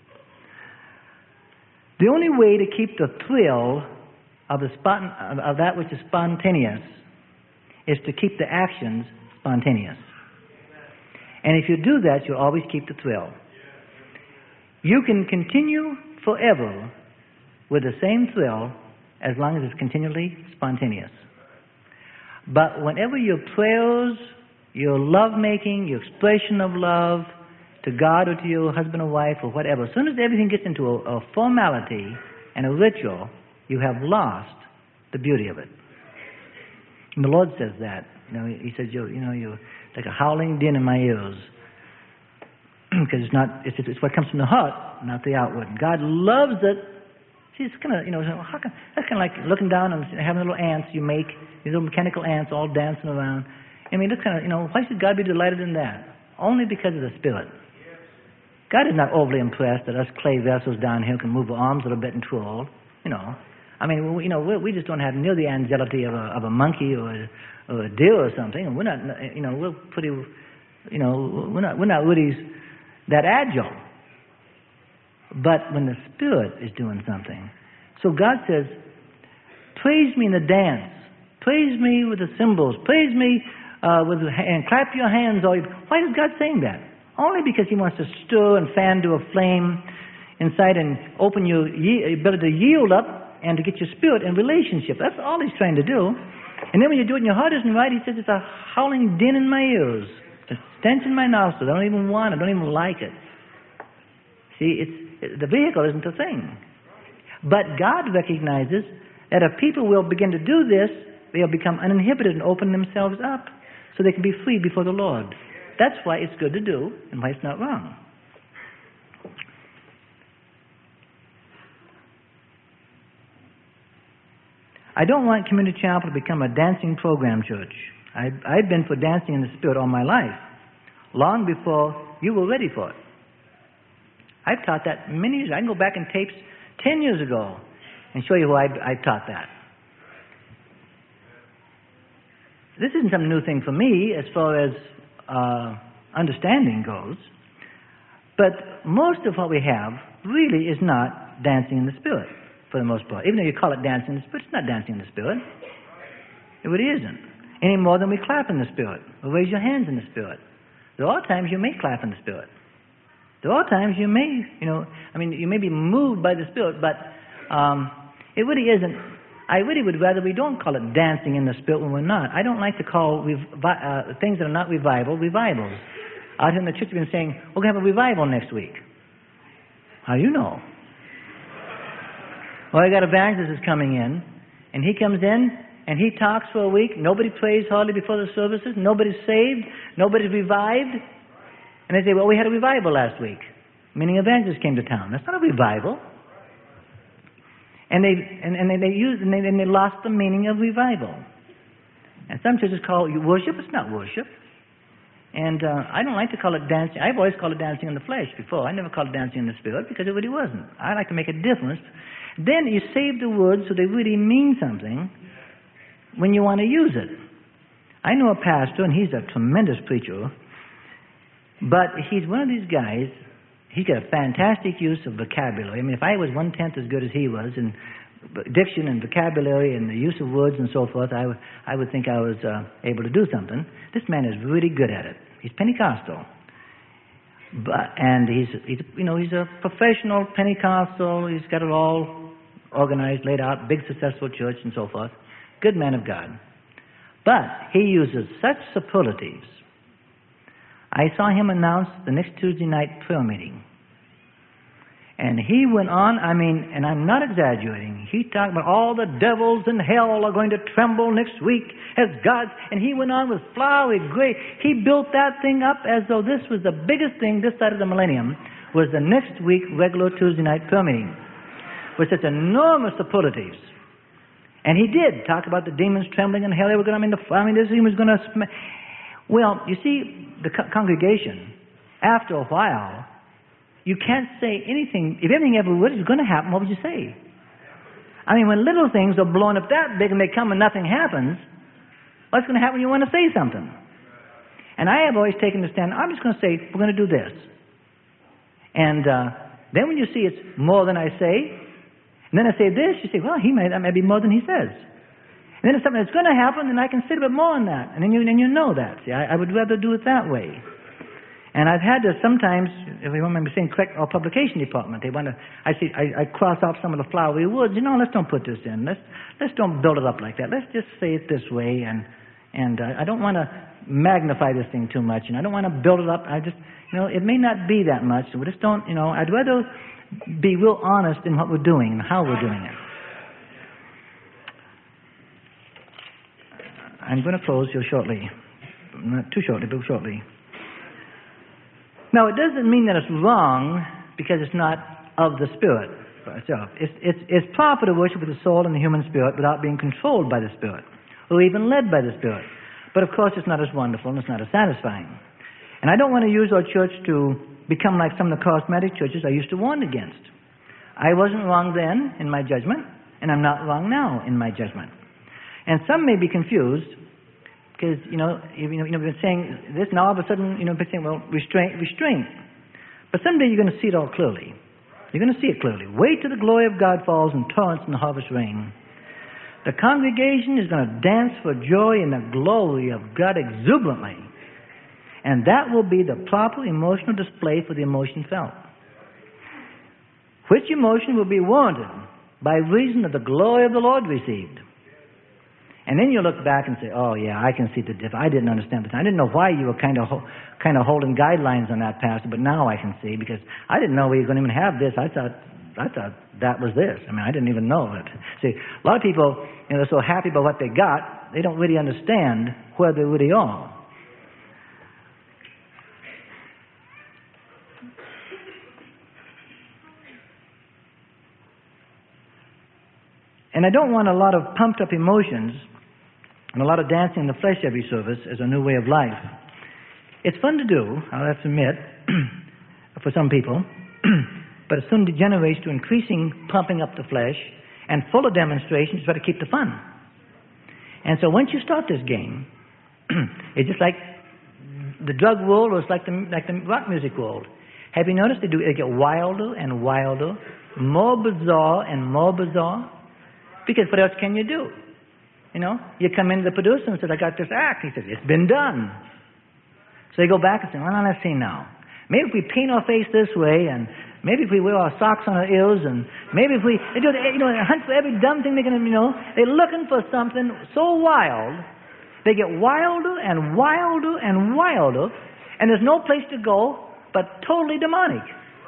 The only way to keep the thrill of, the spont- of that which is spontaneous is to keep the actions spontaneous. And if you do that, you'll always keep the thrill. You can continue forever with the same thrill as long as it's continually spontaneous. But whenever your prayers, your love-making, your expression of love to God or to your husband or wife or whatever, as soon as everything gets into a, a formality and a ritual, you have lost the beauty of it. And the Lord says that. You know, He says, you, you know, you're like a howling din in my ears. Because it's not, it's, it's what comes from the heart, not the outward. And God loves it. See, it's kind of, you know, how can, that's kind of like looking down and having little ants you make, these little mechanical ants all dancing around. I mean, that's kind of, you know, why should God be delighted in that? Only because of the Spirit. God is not overly impressed that us clay vessels down here can move our arms a little bit and twirl, you know. I mean, we, you know, we, we just don't have near the angelity of a, of a monkey or a, or a deer or something. And we're not, you know, we're pretty, you know, we're not, we're not really that agile. But when the Spirit is doing something. So God says, praise me in the dance. Praise me with the cymbals. Praise me uh, with the and clap your hands. All you, why is God saying that? Only because He wants to stir and fan to a flame inside and open your ye- ability to yield up and to get your spirit in relationship. That's all He's trying to do. And then when you do it and your heart isn't right, He says it's a howling din in my ears. It's a stench in my nostrils. I don't even want it. I don't even like it. See, it's it, the vehicle isn't the thing. But God recognizes that if people will begin to do this, they'll become uninhibited and open themselves up so they can be free before the Lord. That's why it's good to do and why it's not wrong. I don't want Community Chapel to become a dancing program church. I, I've been for dancing in the Spirit all my life, long before you were ready for it. I've taught that many years. I can go back in tapes ten years ago and show you who I, I taught that. this isn't some new thing for me as far as uh, understanding goes, but most of what we have really is not dancing in the Spirit, for the most part. Even though you call it dancing in the Spirit, it's not dancing in the Spirit. It really isn't. Any more than we clap in the Spirit or raise your hands in the Spirit. There are times you may clap in the Spirit. There are times you may, you know, I mean, you may be moved by the Spirit, but um, it really isn't. I really would rather we don't call it dancing in the Spirit when we're not. I don't like to call rev- uh, things that are not revival, revivals. Out in the church, we've been saying, we're going to have a revival next week. How do you know? Well, I got evangelist is coming in, and he comes in, and he talks for a week. Nobody prays hardly before the services. Nobody's saved. Nobody's revived. And they say, well, we had a revival last week. Meaning evangelists came to town. That's not a revival. And they and, and they, they used and they, and they lost the meaning of revival. And some churches call it worship. It's not worship. And uh, I don't like to call it dancing. I've always called it dancing in the flesh before. I never called it dancing in the Spirit because it really wasn't. I like to make a difference. Then you save the words so they really mean something when you want to use it. I know a pastor, and he's a tremendous preacher, but he's one of these guys, he's got a fantastic use of vocabulary. I mean, if I was one-tenth as good as he was in diction and vocabulary and the use of words and so forth, I, w- I would think I was uh, able to do something. This man is really good at it. He's Pentecostal. But, and he's, he's, you know, he's a professional Pentecostal. He's got it all organized, laid out, big successful church and so forth. Good man of God. But he uses such superlatives. I saw him announce the next Tuesday night prayer meeting. And he went on, I mean, and I'm not exaggerating, he talked about all the devils in hell are going to tremble next week as God, and he went on with flowery great. He built that thing up as though this was the biggest thing this side of the millennium, was the next week regular Tuesday night prayer meeting, with such enormous superlatives. And he did talk about the demons trembling in hell. They were going to, I mean, the, I mean, this thing was going to... Sm- well, you see, the co- congregation, after a while, you can't say anything. If everything ever was going to happen, what would you say? I mean, when little things are blown up that big and they come and nothing happens, what's going to happen when you want to say something? And I have always taken the stand, I'm just going to say, we're going to do this. And uh, then when you see it's more than I say, and then I say this, you say, well, he may, that may be more than he says. And then if something that's going to happen, then I can say a bit more on that. And then you, then you know that. See, I, I would rather do it that way. And I've had to sometimes, if you remember saying correct our publication department, they want to, I see, I, I cross off some of the flowery words. You know, let's don't put this in. Let's, let's don't build it up like that. Let's just say it this way. And, and uh, I don't want to magnify this thing too much. And I don't want to build it up. I just, you know, it may not be that much. So we just don't, you know, I'd rather be real honest in what we're doing and how we're doing it. I'm going to close here shortly. Not too shortly, but shortly. Now, it doesn't mean that it's wrong because it's not of the Spirit by itself. It's, it's, it's proper to worship with the soul and the human spirit without being controlled by the Spirit or even led by the Spirit. But, of course, it's not as wonderful and it's not as satisfying. And I don't want to use our church to become like some of the charismatic churches I used to warn against. I wasn't wrong then in my judgment, and I'm not wrong now in my judgment. And some may be confused because, you know, you know, you've been saying this, now all of a sudden, you know, been saying, well, restraint, restraint. But someday you're going to see it all clearly. You're going to see it clearly. Wait till the glory of God falls in torrents in the harvest rain. The congregation is going to dance for joy in the glory of God exuberantly. And that will be the proper emotional display for the emotion felt. Which emotion will be warranted by reason of the glory of the Lord received. And then you look back and say, oh, yeah, I can see the difference. I didn't understand the time. I didn't know why you were kind of ho- kind of holding guidelines on that, Pastor, but now I can see because I didn't know we were going to even have this. I thought I thought that was this. I mean, I didn't even know it. See, a lot of people, you know, they're so happy about what they got, they don't really understand where they really are. And I don't want a lot of pumped-up emotions and a lot of dancing in the flesh every service as a new way of life. It's fun to do, I'll have to admit, for some people, but it soon degenerates to increasing pumping up the flesh and full of demonstrations to try to keep the fun. And so once you start this game, It's just like the drug world was like the, like the rock music world. Have you noticed they, do, they get wilder and wilder, more bizarre and more bizarre? Because what else can you do? You know, you come into the producer and says, I got this act. He says, it's been done. So they go back and say, well, let's see now. Maybe if we paint our face this way, and maybe if we wear our socks on our ears, and maybe if we, they do, you know, they hunt for every dumb thing they can, you know, they're looking for something so wild, they get wilder and wilder and wilder, and there's no place to go but totally demonic.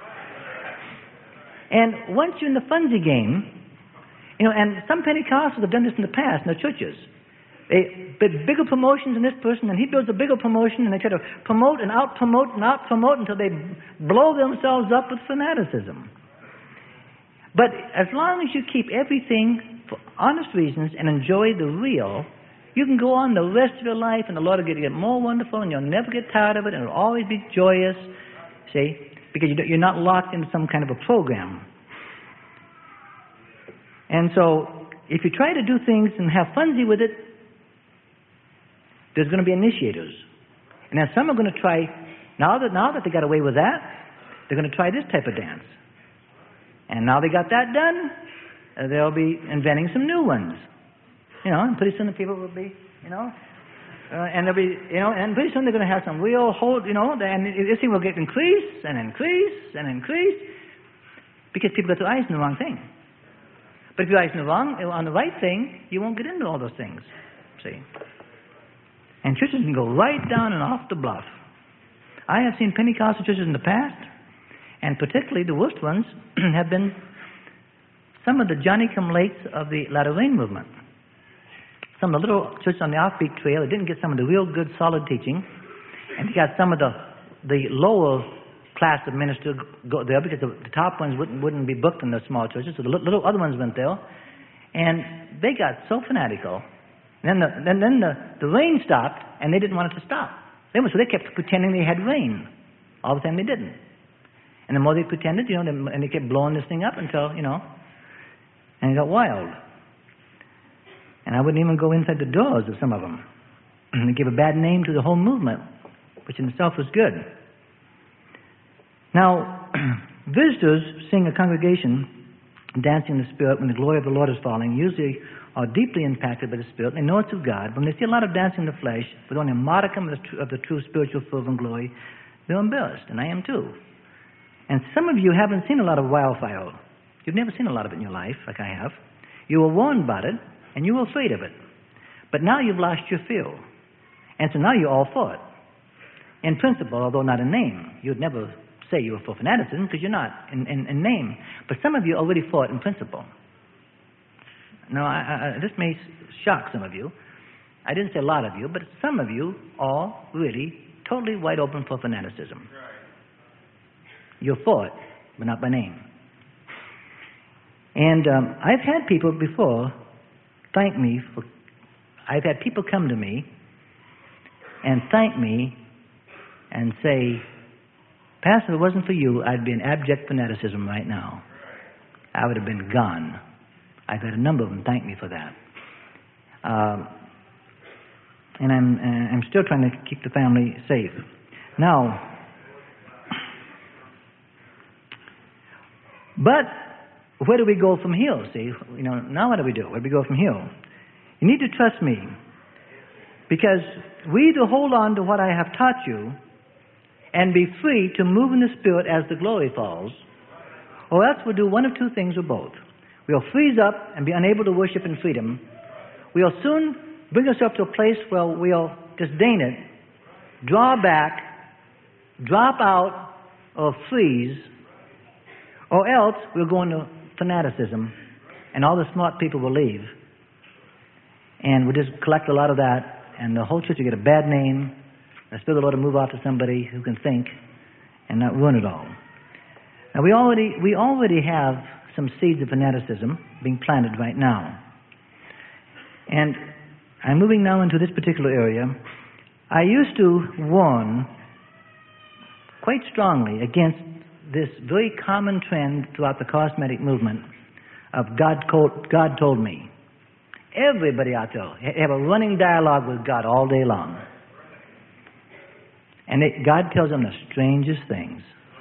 And once you're in the funzy game, you know, and some Pentecostals have done this in the past in their churches. They build bigger promotions in this person, and he builds a bigger promotion, and they try to promote and out-promote and out-promote until they blow themselves up with fanaticism. But as long as you keep everything for honest reasons and enjoy the real, you can go on the rest of your life, and the Lord will get, get more wonderful, and you'll never get tired of it, and it'll always be joyous, see, because you're not locked into some kind of a program. And so, if you try to do things and have funsy with it, there's going to be initiators. And then some are going to try, now that now that they got away with that, they're going to try this type of dance. And now they got that done, uh, they'll be inventing some new ones. You know, and pretty soon the people will be, you know, uh, and they'll be, you know, and pretty soon they're going to have some real hold, you know, and this thing will get increase and increase and increase because people got their eyes on the wrong thing. But if your eyes on the wrong, on the right thing, you won't get into all those things. See? And churches can go right down and off the bluff. I have seen Pentecostal churches in the past, and particularly the worst ones have been some of the Johnny-come-lates of the latter rain movement. Some of the little churches on the offbeat trail that didn't get some of the real good, solid teaching, and you got some of the the lower class of ministers go there because the, the top ones wouldn't wouldn't be booked in the small churches, so the little other ones went there, and they got so fanatical. And then the then, then the, the rain stopped, and they didn't want it to stop. They, so they kept pretending they had rain. All the time they didn't. And the more they pretended, you know, they, and they kept blowing this thing up until, you know, and it got wild. And I wouldn't even go inside the doors of some of them. And they gave a bad name to the whole movement, which in itself was good. Now, visitors seeing a congregation dancing in the Spirit when the glory of the Lord is falling usually are deeply impacted by the Spirit. They know it's of God. When they see a lot of dancing in the flesh, with only a modicum of the, tr- of the true spiritual fervent glory, they're embarrassed, and I am too. And some of you haven't seen a lot of wildfire. You've never seen a lot of it in your life, like I have. You were warned about it, and you were afraid of it. But now you've lost your fear. And so now you're all for it. In principle, although not in name. You'd never say you were for fanaticism, because you're not in, in, in name. But some of you already for it in principle. Now, I, I, this may shock some of you. I didn't say a lot of you, but some of you are really totally wide open for fanaticism. You're for it, but not by name. And um, I've had people before thank me for, I've had people come to me and thank me and say, Pastor, if it wasn't for you, I'd be in abject fanaticism right now. I would have been gone. I've had a number of them thank me for that. Um, and I'm, uh, I'm still trying to keep the family safe. Now, but where do we go from here? See, you know, now what do we do? Where do we go from here? You need to trust me, because we either hold on to what I have taught you and be free to move in the Spirit as the glory falls, or else we'll do one of two things or both. We'll freeze up and be unable to worship in freedom. We'll soon bring ourselves to a place where we'll disdain it, draw back, drop out, or freeze, or else we'll go into fanaticism, and all the smart people will leave. And we'll just collect a lot of that, and the whole church will get a bad name. The Spirit of the Lord will move out to somebody who can think and not ruin it all. Now, we already, we already have some seeds of fanaticism being planted right now. And I'm moving now into this particular area. I used to warn quite strongly against this very common trend throughout the charismatic movement of God, God told me. Everybody out there have a running dialogue with God all day long. And it, God tells them the strangest things.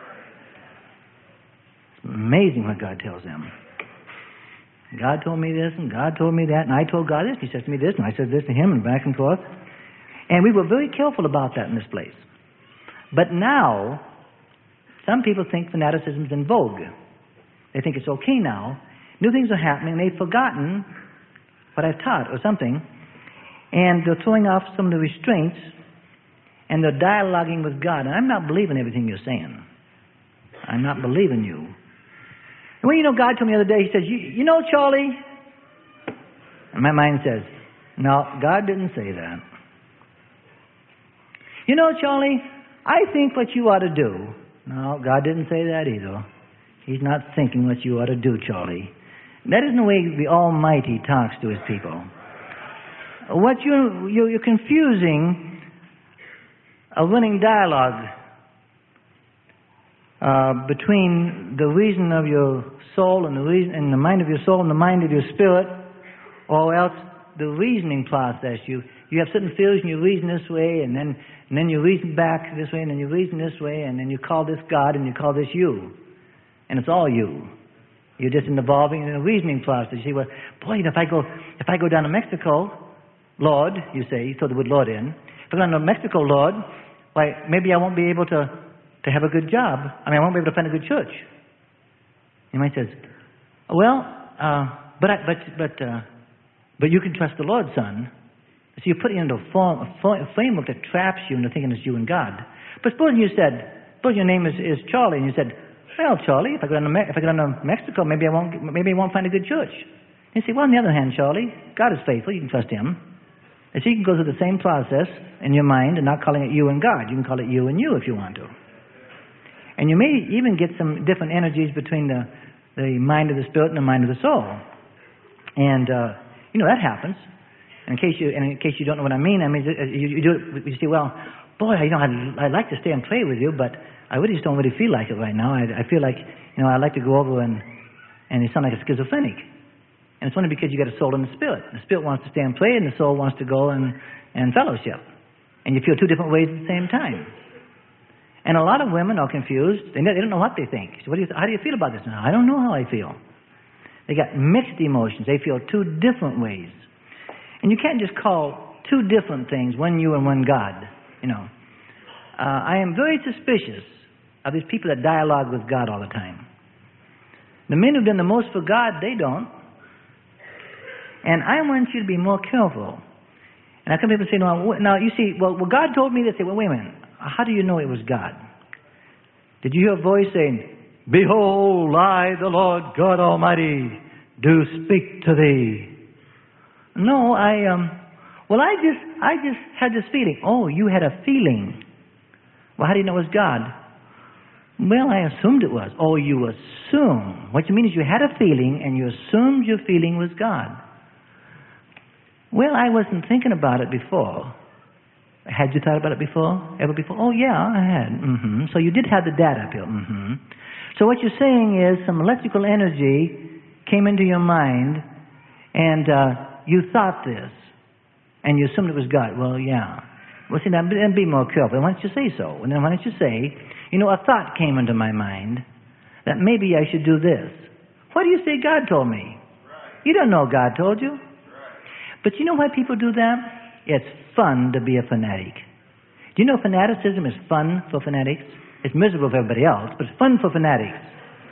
It's amazing what God tells them. God told me this, and God told me that, and I told God this, and He says to me this, and I said this to Him, and back and forth. And we were very careful about that in this place. But now, some people think fanaticism is in vogue. They think it's okay now. New things are happening, and they've forgotten what I've taught or something. And they're throwing off some of the restraints, and they're dialoguing with God. And I'm not believing everything you're saying. I'm not believing you. And well, you know, God told me the other day, He says, you, you know, Charlie? And my mind says, no, God didn't say that. You know, Charlie, I think what you ought to do. No, God didn't say that either. He's not thinking what you ought to do, Charlie. That isn't the way the Almighty talks to His people. What you, you, you're confusing a running dialogue uh, between the reason of your soul and the reason and the mind of your soul and the mind of your spirit, or else the reasoning process. You you have certain feelings and you reason this way, and then and then you reason back this way, and then you reason this way, and then you call this God and you call this you, and it's all you. You're just involving in a reasoning process. You say, well, boy, if I go if I go down to Mexico, Lord, you say, you throw the word Lord in. If I go down to Mexico, Lord, why maybe I won't be able to to have a good job. I mean, I won't be able to find a good church. You might say, well, uh, but I, but but uh, but you can trust the Lord, son. So you put it into a, form, a, form, a framework that traps you into thinking it's you and God. But suppose you said, suppose your name is, is Charlie, and you said, well, Charlie, if I go down to Me- if I go down to Mexico, maybe I won't maybe I won't find a good church. And you say, well, on the other hand, Charlie, God is faithful. You can trust Him. And so you can go through the same process in your mind and not calling it you and God. You can call it you and you if you want to. And you may even get some different energies between the, the mind of the spirit and the mind of the soul. And, uh, you know, that happens. And in case you and in case you don't know what I mean, I mean, you, you do it, you say, well, boy, you know, I'd, I'd like to stay and pray with you, but I really just don't really feel like it right now. I, I feel like, you know, I'd like to go over and, and you sound like a schizophrenic. And it's only because you got a soul and a spirit. The spirit wants to stay and pray, and the soul wants to go and, and fellowship. And you feel two different ways at the same time. And a lot of women are confused. They don't know what they think. So what do you, how do you feel about this? No, I don't know how I feel. They got mixed emotions. They feel two different ways. And you can't just call two different things, one you and one God. You know, uh, I am very suspicious of these people that dialogue with God all the time. The men who've done the most for God, they don't. And I want you to be more careful. And I come people and say, no, now you see, well, well, God told me this. Say, well, wait a minute. How do you know it was God? Did you hear a voice saying, behold, I, the Lord God Almighty, do speak to thee? No, I, um, well, I just, I just had this feeling. Oh, you had a feeling. Well, how do you know it was God? Well, I assumed it was. Oh, you assume. What you mean is you had a feeling and you assumed your feeling was God. Well, I wasn't thinking about it before. Had you thought about it before? Ever before? Oh, yeah, I had. Mm-hmm. So you did have the data up here. Mm-hmm. So what you're saying is some electrical energy came into your mind and uh, you thought this and you assumed it was God. Well, yeah. Well, see, now, then be more careful. Why don't you say so? And then why don't you say, you know, a thought came into my mind that maybe I should do this. Why do you say God told me? You don't know God told you. But you know why people do that? It's fun to be a fanatic. Do you know fanaticism is fun for fanatics? It's miserable for everybody else, but it's fun for fanatics.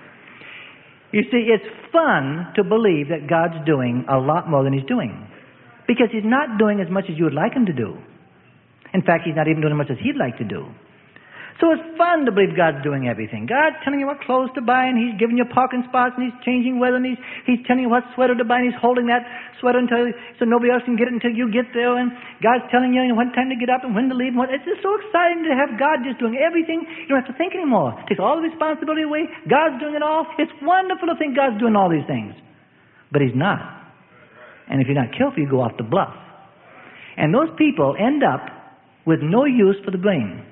You see, it's fun to believe that God's doing a lot more than He's doing. Because He's not doing as much as you would like Him to do. In fact, He's not even doing as much as He'd like to do. So it's fun to believe God's doing everything. God's telling you what clothes to buy, and He's giving you parking spots, and He's changing weather, and He's, he's telling you what sweater to buy, and He's holding that sweater until so nobody else can get it until you get there, and God's telling you what time to get up and when to leave. And what, it's just so exciting to have God just doing everything. You don't have to think anymore. It takes all the responsibility away. God's doing it all. It's wonderful to think God's doing all these things. But He's not. And if you're not careful, you go off the bluff. And those people end up with no use for the brain.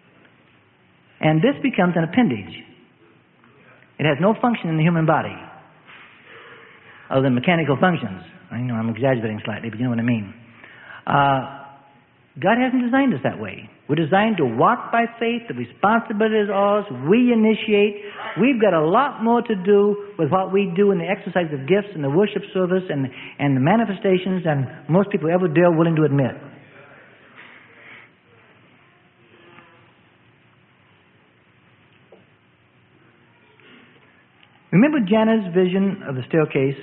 And this becomes an appendage. It has no function in the human body other than mechanical functions. I know I'm exaggerating slightly, but you know what I mean. Uh, God hasn't designed us that way. We're designed to walk by faith. The responsibility is ours. We initiate. We've got a lot more to do with what we do in the exercise of gifts and the worship service and, and the manifestations than most people ever dare willing to admit. Remember Janna's vision of the staircase?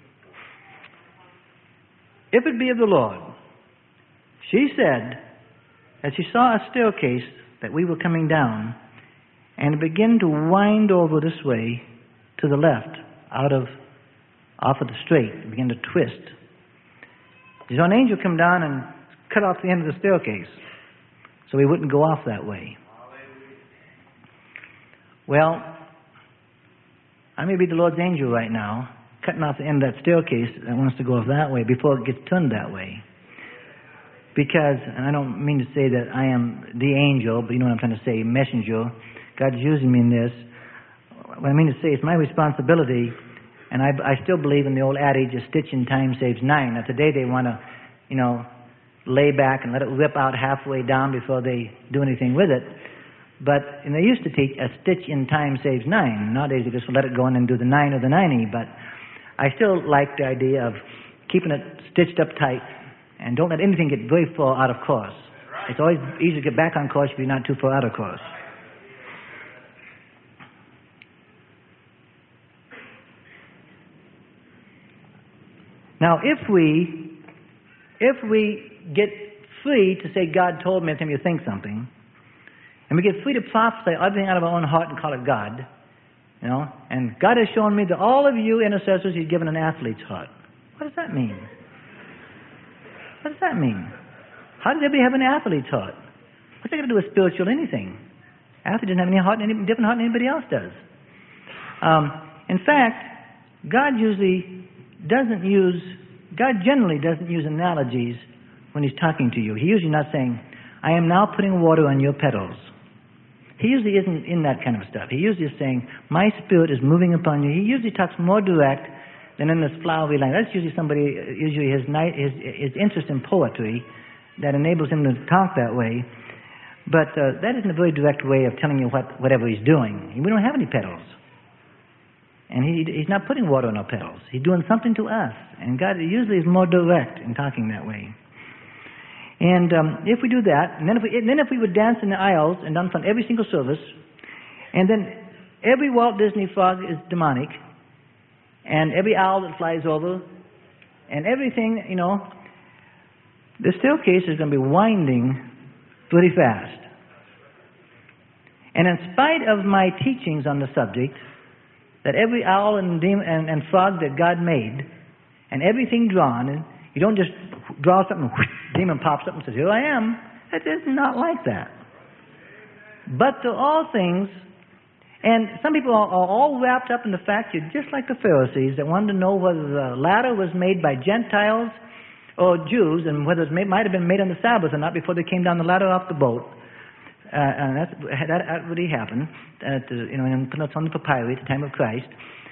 If it be of the Lord, she said that she saw a staircase that we were coming down, and it began to wind over this way to the left, out of off of the straight. It began to twist. She saw an angel come down and cut off the end of the staircase, so we wouldn't go off that way. Well, I may be the Lord's angel right now, cutting off the end of that staircase that wants to go off that way before it gets turned that way. Because, and I don't mean to say that I am the angel, but you know what I'm trying to say, messenger. God's using me in this. What I mean to say, it's my responsibility, and I, I still believe in the old adage, a stitch in time saves nine. Now today they want to, you know, lay back and let it rip out halfway down before they do anything with it. But and they used to teach a stitch in time saves nine. Nowadays they just let it go in and do the nine or the ninety. But I still like the idea of keeping it stitched up tight and don't let anything get very far out of course. It's always easy to get back on course if you're not too far out of course. Now, if we if we get free to say God told me every time you think something, and we get free to prophesy everything out of our own heart and call it God, you know, and God has shown me that all of you intercessors He's given an athlete's heart. What does that mean? What does that mean? How does everybody have an athlete's heart? What's that got to do with spiritual anything? Athlete doesn't have any heart, any different heart than anybody else does. Um, in fact, God usually doesn't use, God generally doesn't use analogies when He's talking to you. He usually not saying, I am now putting water on your petals. He usually isn't in that kind of stuff. He usually is saying, my spirit is moving upon you. He usually talks more direct than in this flowery language. That's usually somebody, usually his, his, his interest in poetry that enables him to talk that way. But uh, that isn't a very direct way of telling you what whatever he's doing. We don't have any petals. And he, he's not putting water on our petals. He's doing something to us. And God usually is more direct in talking that way. And um, if we do that, and then if we, and then if we would dance in the aisles and done from every single service, and then every Walt Disney frog is demonic, and every owl that flies over, and everything, you know, the staircase is going to be winding pretty fast. And in spite of my teachings on the subject, that every owl and, demon, and, and frog that God made, and everything drawn, and you don't just draw something, whoosh, demon pops up and says, here I am. It is not like that. But to all things, and some people are, are all wrapped up in the fact you're just like the Pharisees that wanted to know whether the ladder was made by Gentiles or Jews, and whether it may, might have been made on the Sabbath or not before they came down the ladder off the boat. Uh, and that's, that, that really happened, at the, you know, in, on the papyri at the time of Christ.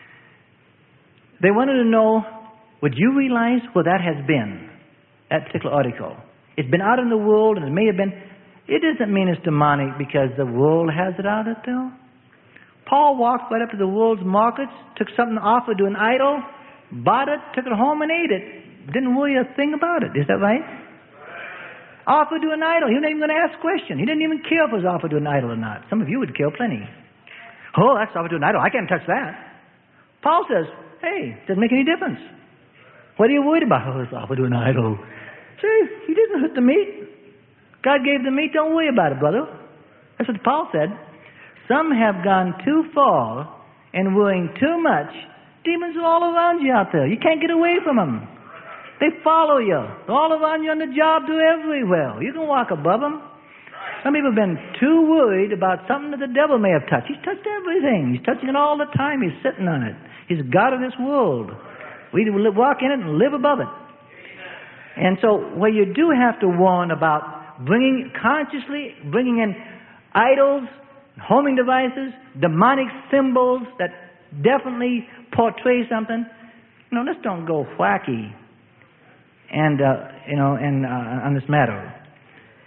They wanted to know, would you realize where that has been, that particular article? It's been out in the world, and it may have been. It doesn't mean it's demonic because the world has it out there. Paul walked right up to the world's markets, took something offered to an idol, bought it, took it home and ate it. Didn't worry a thing about it. Is that right? Offered to an idol. He wasn't even going to ask a question. He didn't even care if it was offered to an idol or not. Some of you would care plenty. Oh, that's offered to an idol. I can't touch that. Paul says, hey, it doesn't make any difference. What are you worried about? Oh, it's offered to an idol. See, he didn't hurt the meat. God gave the meat. Don't worry about it, brother. That's what Paul said. Some have gone too far and worrying too much. Demons are all around you out there. You can't get away from them. They follow you. They're all around you on the job, they're everywhere. You can walk above them. Some people have been too worried about something that the devil may have touched. He's touched everything. He's touching it all the time. He's sitting on it. He's God of this world. We walk in it and live above it. And so, where you do have to warn about bringing, consciously bringing in idols, homing devices, demonic symbols that definitely portray something, you know, let's don't go wacky. And, uh, you know, and uh, on this matter.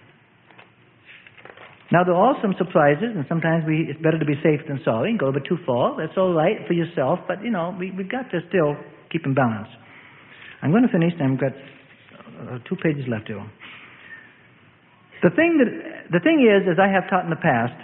Now, there are some surprises, and sometimes we, it's better to be safe than sorry and go a bit too far. That's all right for yourself, but, you know, we, we've got to still keep in balance. I'm going to finish, and I've got uh, two pages left here. The thing, that, the thing is, as I have taught in the past,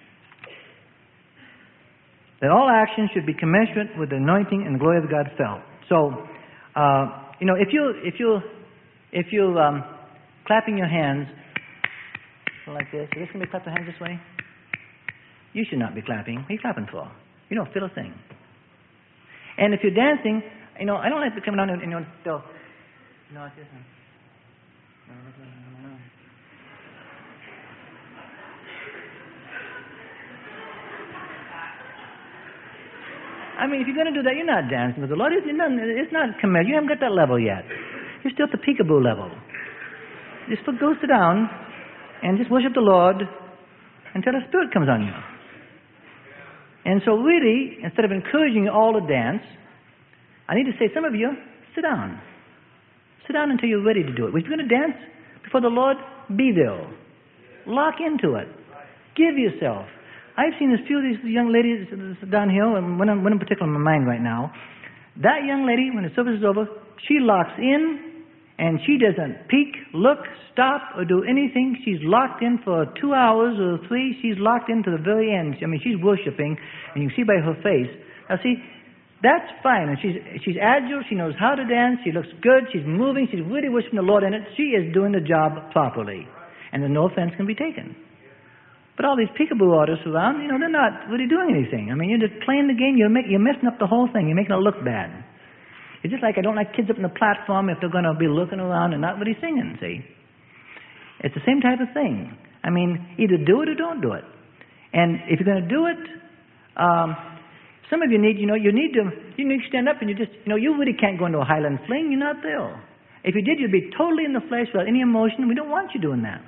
that all actions should be commensurate with the anointing and the glory of God felt. So, uh, you know, if you if you if you um, clapping your hands like this, are you just going to be clapping your hands this way? You should not be clapping. What are you clapping for? You don't feel a thing. And if you're dancing, you know, I don't like to come down and, you know, still. No, it's just. No, no, no, no. I mean, if you're going to do that, you're not dancing with the Lord. It's not, it's not committed. You haven't got that level yet. You're still at the peekaboo level. Just go sit down and just worship the Lord until the Spirit comes on you. And so really, instead of encouraging you all to dance, I need to say, some of you, sit down. Sit down until you're ready to do it. If you're going to dance before the Lord, be there. Lock into it. Give yourself. I've seen a few of these young ladies down here, and one in, one in particular in my mind right now. That young lady, when the service is over, she locks in, and she doesn't peek, look, stop, or do anything. She's locked in for two hours or three. She's locked in to the very end. I mean, she's worshiping, and you can see by her face. Now, see, that's fine. And she's she's agile. She knows how to dance. She looks good. She's moving. She's really worshiping the Lord in it. She is doing the job properly, and then no offense can be taken. But all these peekaboo artists around, you know, they're not really doing anything. I mean, you're just playing the game. You're, make, you're messing up the whole thing. You're making it look bad. It's just like I don't like kids up on the platform if they're going to be looking around and not really singing, see? It's the same type of thing. I mean, either do it or don't do it. And if you're going to do it, um, some of you need, you know, you need to, you need to stand up and you just, you know, you really can't go into a Highland fling. You're not there. If you did, you'd be totally in the flesh without any emotion. We don't want you doing that.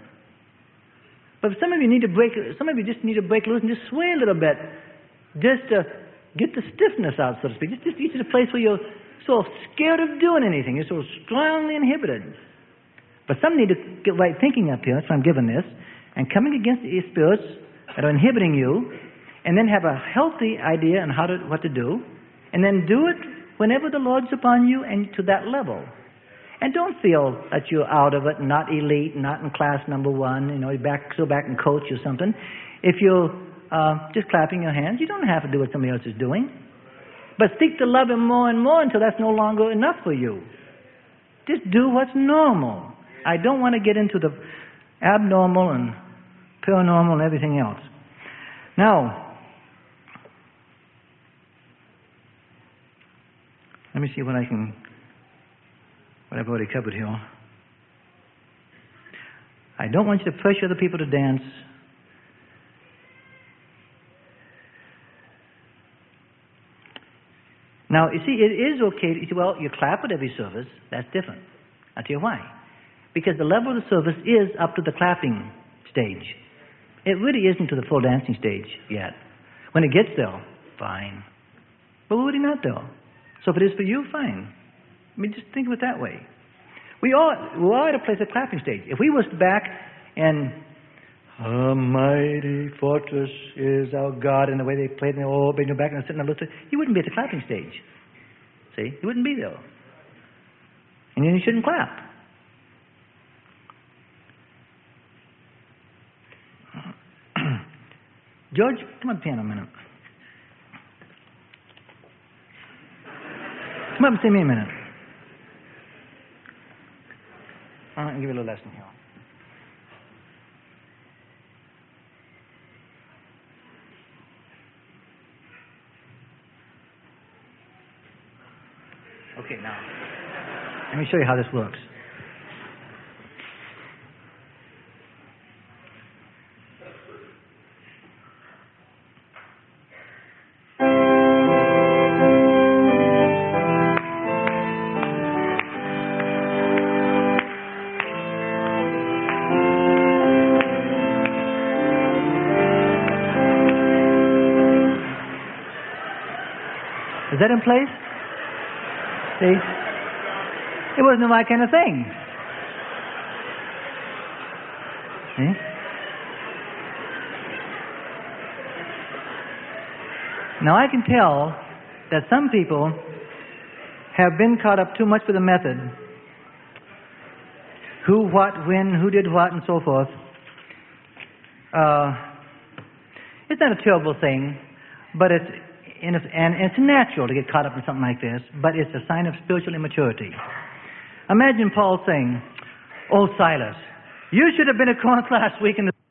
But some of you need to break, some of you just need to break loose and just sway a little bit, just to get the stiffness out, so to speak. Just, just get to the place where you're so scared of doing anything. You're so strongly inhibited. But some need to get right thinking up here, that's why I'm giving this, and coming against the spirits that are inhibiting you, and then have a healthy idea on how to, what to do, and then do it whenever the Lord's upon you and to that level. And don't feel that you're out of it, not elite, not in class number one, you know, you're back, still back in coach or something. If you're uh, just clapping your hands, you don't have to do what somebody else is doing. But seek to love Him more and more until that's no longer enough for you. Just do what's normal. I don't want to get into the abnormal and paranormal and everything else. Now, let me see what I can... what I've already covered here. I don't want you to pressure other people to dance. Now, you see, it is okay. You say, well, you clap at every service. That's different. I'll tell you why. Because the level of the service is up to the clapping stage. It really isn't to the full dancing stage yet. When it gets there, fine. But we're really not there. So if it is for you, fine. I mean, just think of it that way. We all, we're all at a place of clapping stage. If we was back and a mighty fortress is our God, and the way they played, and they all bring you back and sitting and looking, you wouldn't be at the clapping stage. See? You wouldn't be there. And then you shouldn't clap. George, come on, piano a minute. Come up and see me a minute. I'll give you a little lesson here. Okay, now, let me show you how this works. Is that in place? See? It wasn't my kind of thing. See? Now, I can tell that some people have been caught up too much with the method. Who, what, when, who did what, and so forth. Uh, it's not a terrible thing, but it's, and it's natural to get caught up in something like this, but it's a sign of spiritual immaturity. Imagine Paul saying, "Oh, Silas, you should have been at Corinth last week in the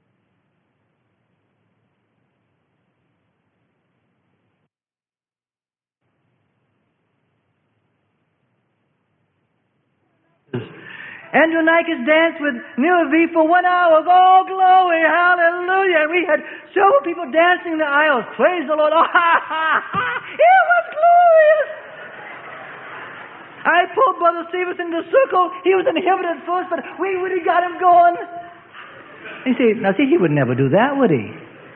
Andronicus danced with Neovi for one hour of all glory, hallelujah. And we had several people dancing in the aisles. Praise the Lord. Oh, ha, ha, ha. It was glorious. I pulled Brother Stevens into the circle. He was inhibited at first, but we really got him going. You see, now see, he would never do that, would he?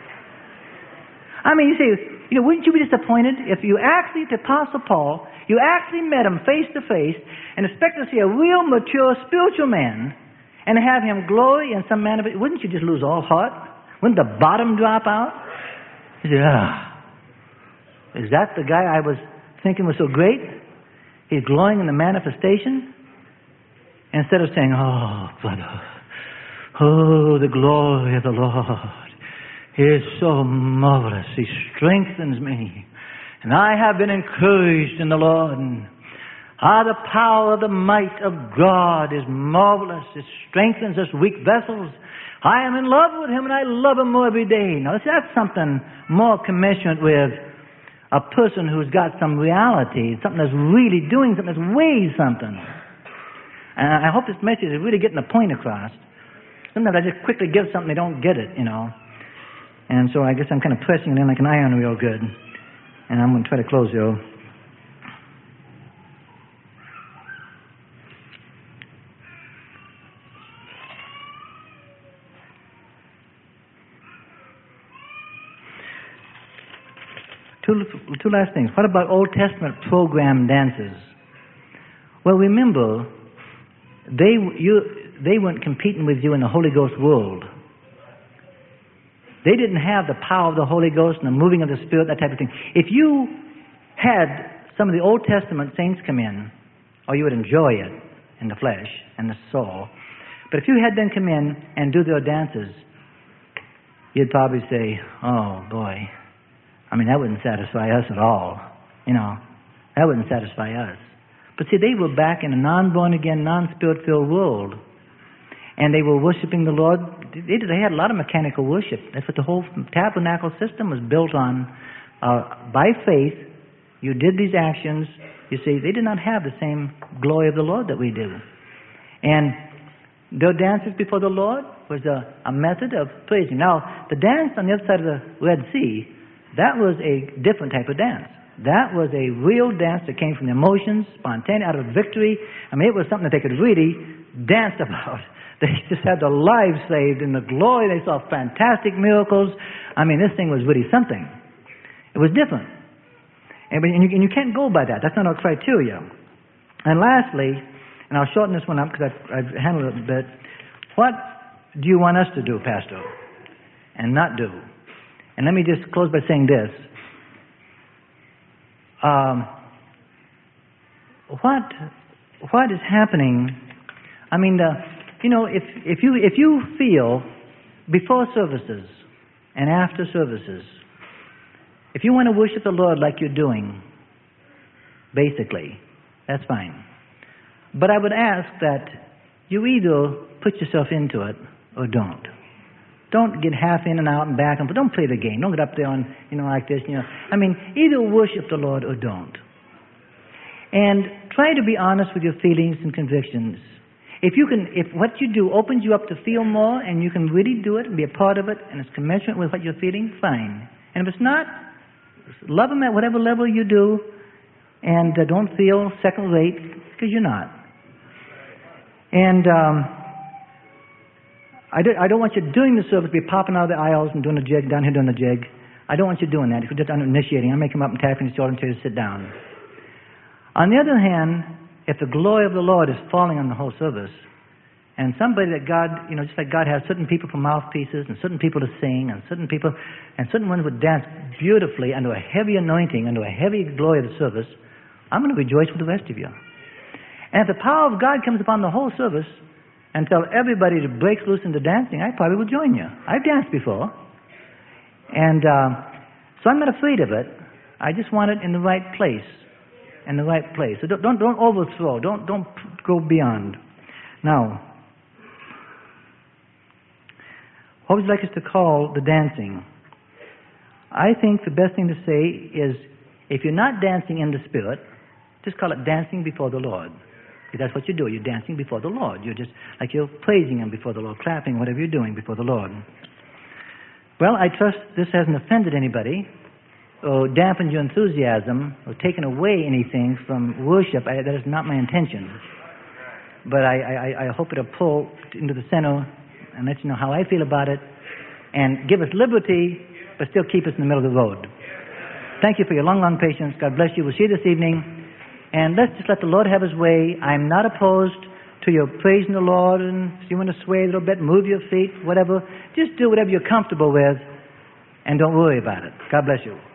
I mean, you see, you know, wouldn't you be disappointed if you actually, to Apostle Paul, you actually met him face to face and expect to see a real mature spiritual man and have him glory in some manner? Wouldn't you just lose all heart? Wouldn't the bottom drop out? You say, ah, is that the guy I was thinking was so great? He's glowing in the manifestation? Instead of saying, oh, brother, oh, the glory of the Lord is so marvelous. He strengthens me. And I have been encouraged in the Lord. And ah, the power of the might of God is marvelous. It strengthens us weak vessels. I am in love with Him and I love Him more every day. Now, that's something more commensurate with a person who's got some reality, something that's really doing something, that's weighs something. And I hope this message is really getting the point across. Sometimes I just quickly give something, they don't get it, you know. And so I guess I'm kind of pressing it in like an iron real good. And I'm going to try to close here. Two, two last things. What about Old Testament program dances? Well, remember, they, you, they weren't competing with you in the Holy Ghost world. They didn't have the power of the Holy Ghost and the moving of the Spirit, that type of thing. If you had some of the Old Testament saints come in, or you would enjoy it in the flesh and the soul, but if you had them come in and do their dances, you'd probably say, oh, boy, I mean, that wouldn't satisfy us at all. You know, that wouldn't satisfy us. But see, they were back in a non-born-again, non-spirit-filled world. And they were worshiping the Lord. They, they had a lot of mechanical worship. That's what the whole tabernacle system was built on. Uh, by faith, you did these actions. You see, they did not have the same glory of the Lord that we do. And their dances before the Lord was a, a method of praising. Now, the dance on the other side of the Red Sea, that was a different type of dance. That was a real dance that came from the emotions, spontaneous, out of victory. I mean, it was something that they could really dance about. They just had their lives saved in the glory. They saw fantastic miracles. I mean, this thing was really something. It was different. And, and, you, and you can't go by that. That's not our criteria. And lastly, and I'll shorten this one up because I've, I've handled it a bit, what do you want us to do, Pastor, and not do? And let me just close by saying this. Um, what, what is happening, I mean, the... You know, if, if you if you feel before services and after services, if you want to worship the Lord like you're doing, basically, that's fine. But I would ask that you either put yourself into it or don't. Don't get half in and out and back, and don't play the game. Don't get up there and, you know, like this. You know, I mean, either worship the Lord or don't. And try to be honest with your feelings and convictions. If you can, if what you do opens you up to feel more and you can really do it and be a part of it and it's commensurate with what you're feeling, fine. And if it's not, love Him at whatever level you do and uh, don't feel second rate because you're not. And um, I, do, I don't want you doing the service to be popping out of the aisles and doing the jig, down here doing the jig. I don't want you doing that. If you're just initiating, I may come up and tap in your shoulder until you sit down. On the other hand, if the glory of the Lord is falling on the whole service, And somebody that God, you know, just like God has certain people for mouthpieces and certain people to sing and certain people, and certain ones would dance beautifully under a heavy anointing, under a heavy glory of the service, I'm going to rejoice with the rest of you. And if the power of God comes upon the whole service and tell everybody to break loose into dancing, I probably will join you. I've danced before. And uh, so I'm not afraid of it. I just want it in the right place. In the right place. So don't, don't, don't overthrow. Don't, don't go beyond. Now, what would you like us to call the dancing? I think the best thing to say is, if you're not dancing in the Spirit, just call it dancing before the Lord. Because that's what you do. You're dancing before the Lord. You're just like you're praising Him before the Lord, clapping, whatever you're doing before the Lord. Well, I trust this hasn't offended anybody, or dampened your enthusiasm, or taken away anything from worship. I, that is not my intention. But I, I, I hope it'll pull into the center and let you know how I feel about it, and give us liberty, but still keep us in the middle of the road. Thank you for your long, long patience. God bless you. We'll see you this evening. And let's just let the Lord have His way. I'm not opposed to your praising the Lord, and if you want to sway a little bit, move your feet, whatever. Just do whatever you're comfortable with, and don't worry about it. God bless you.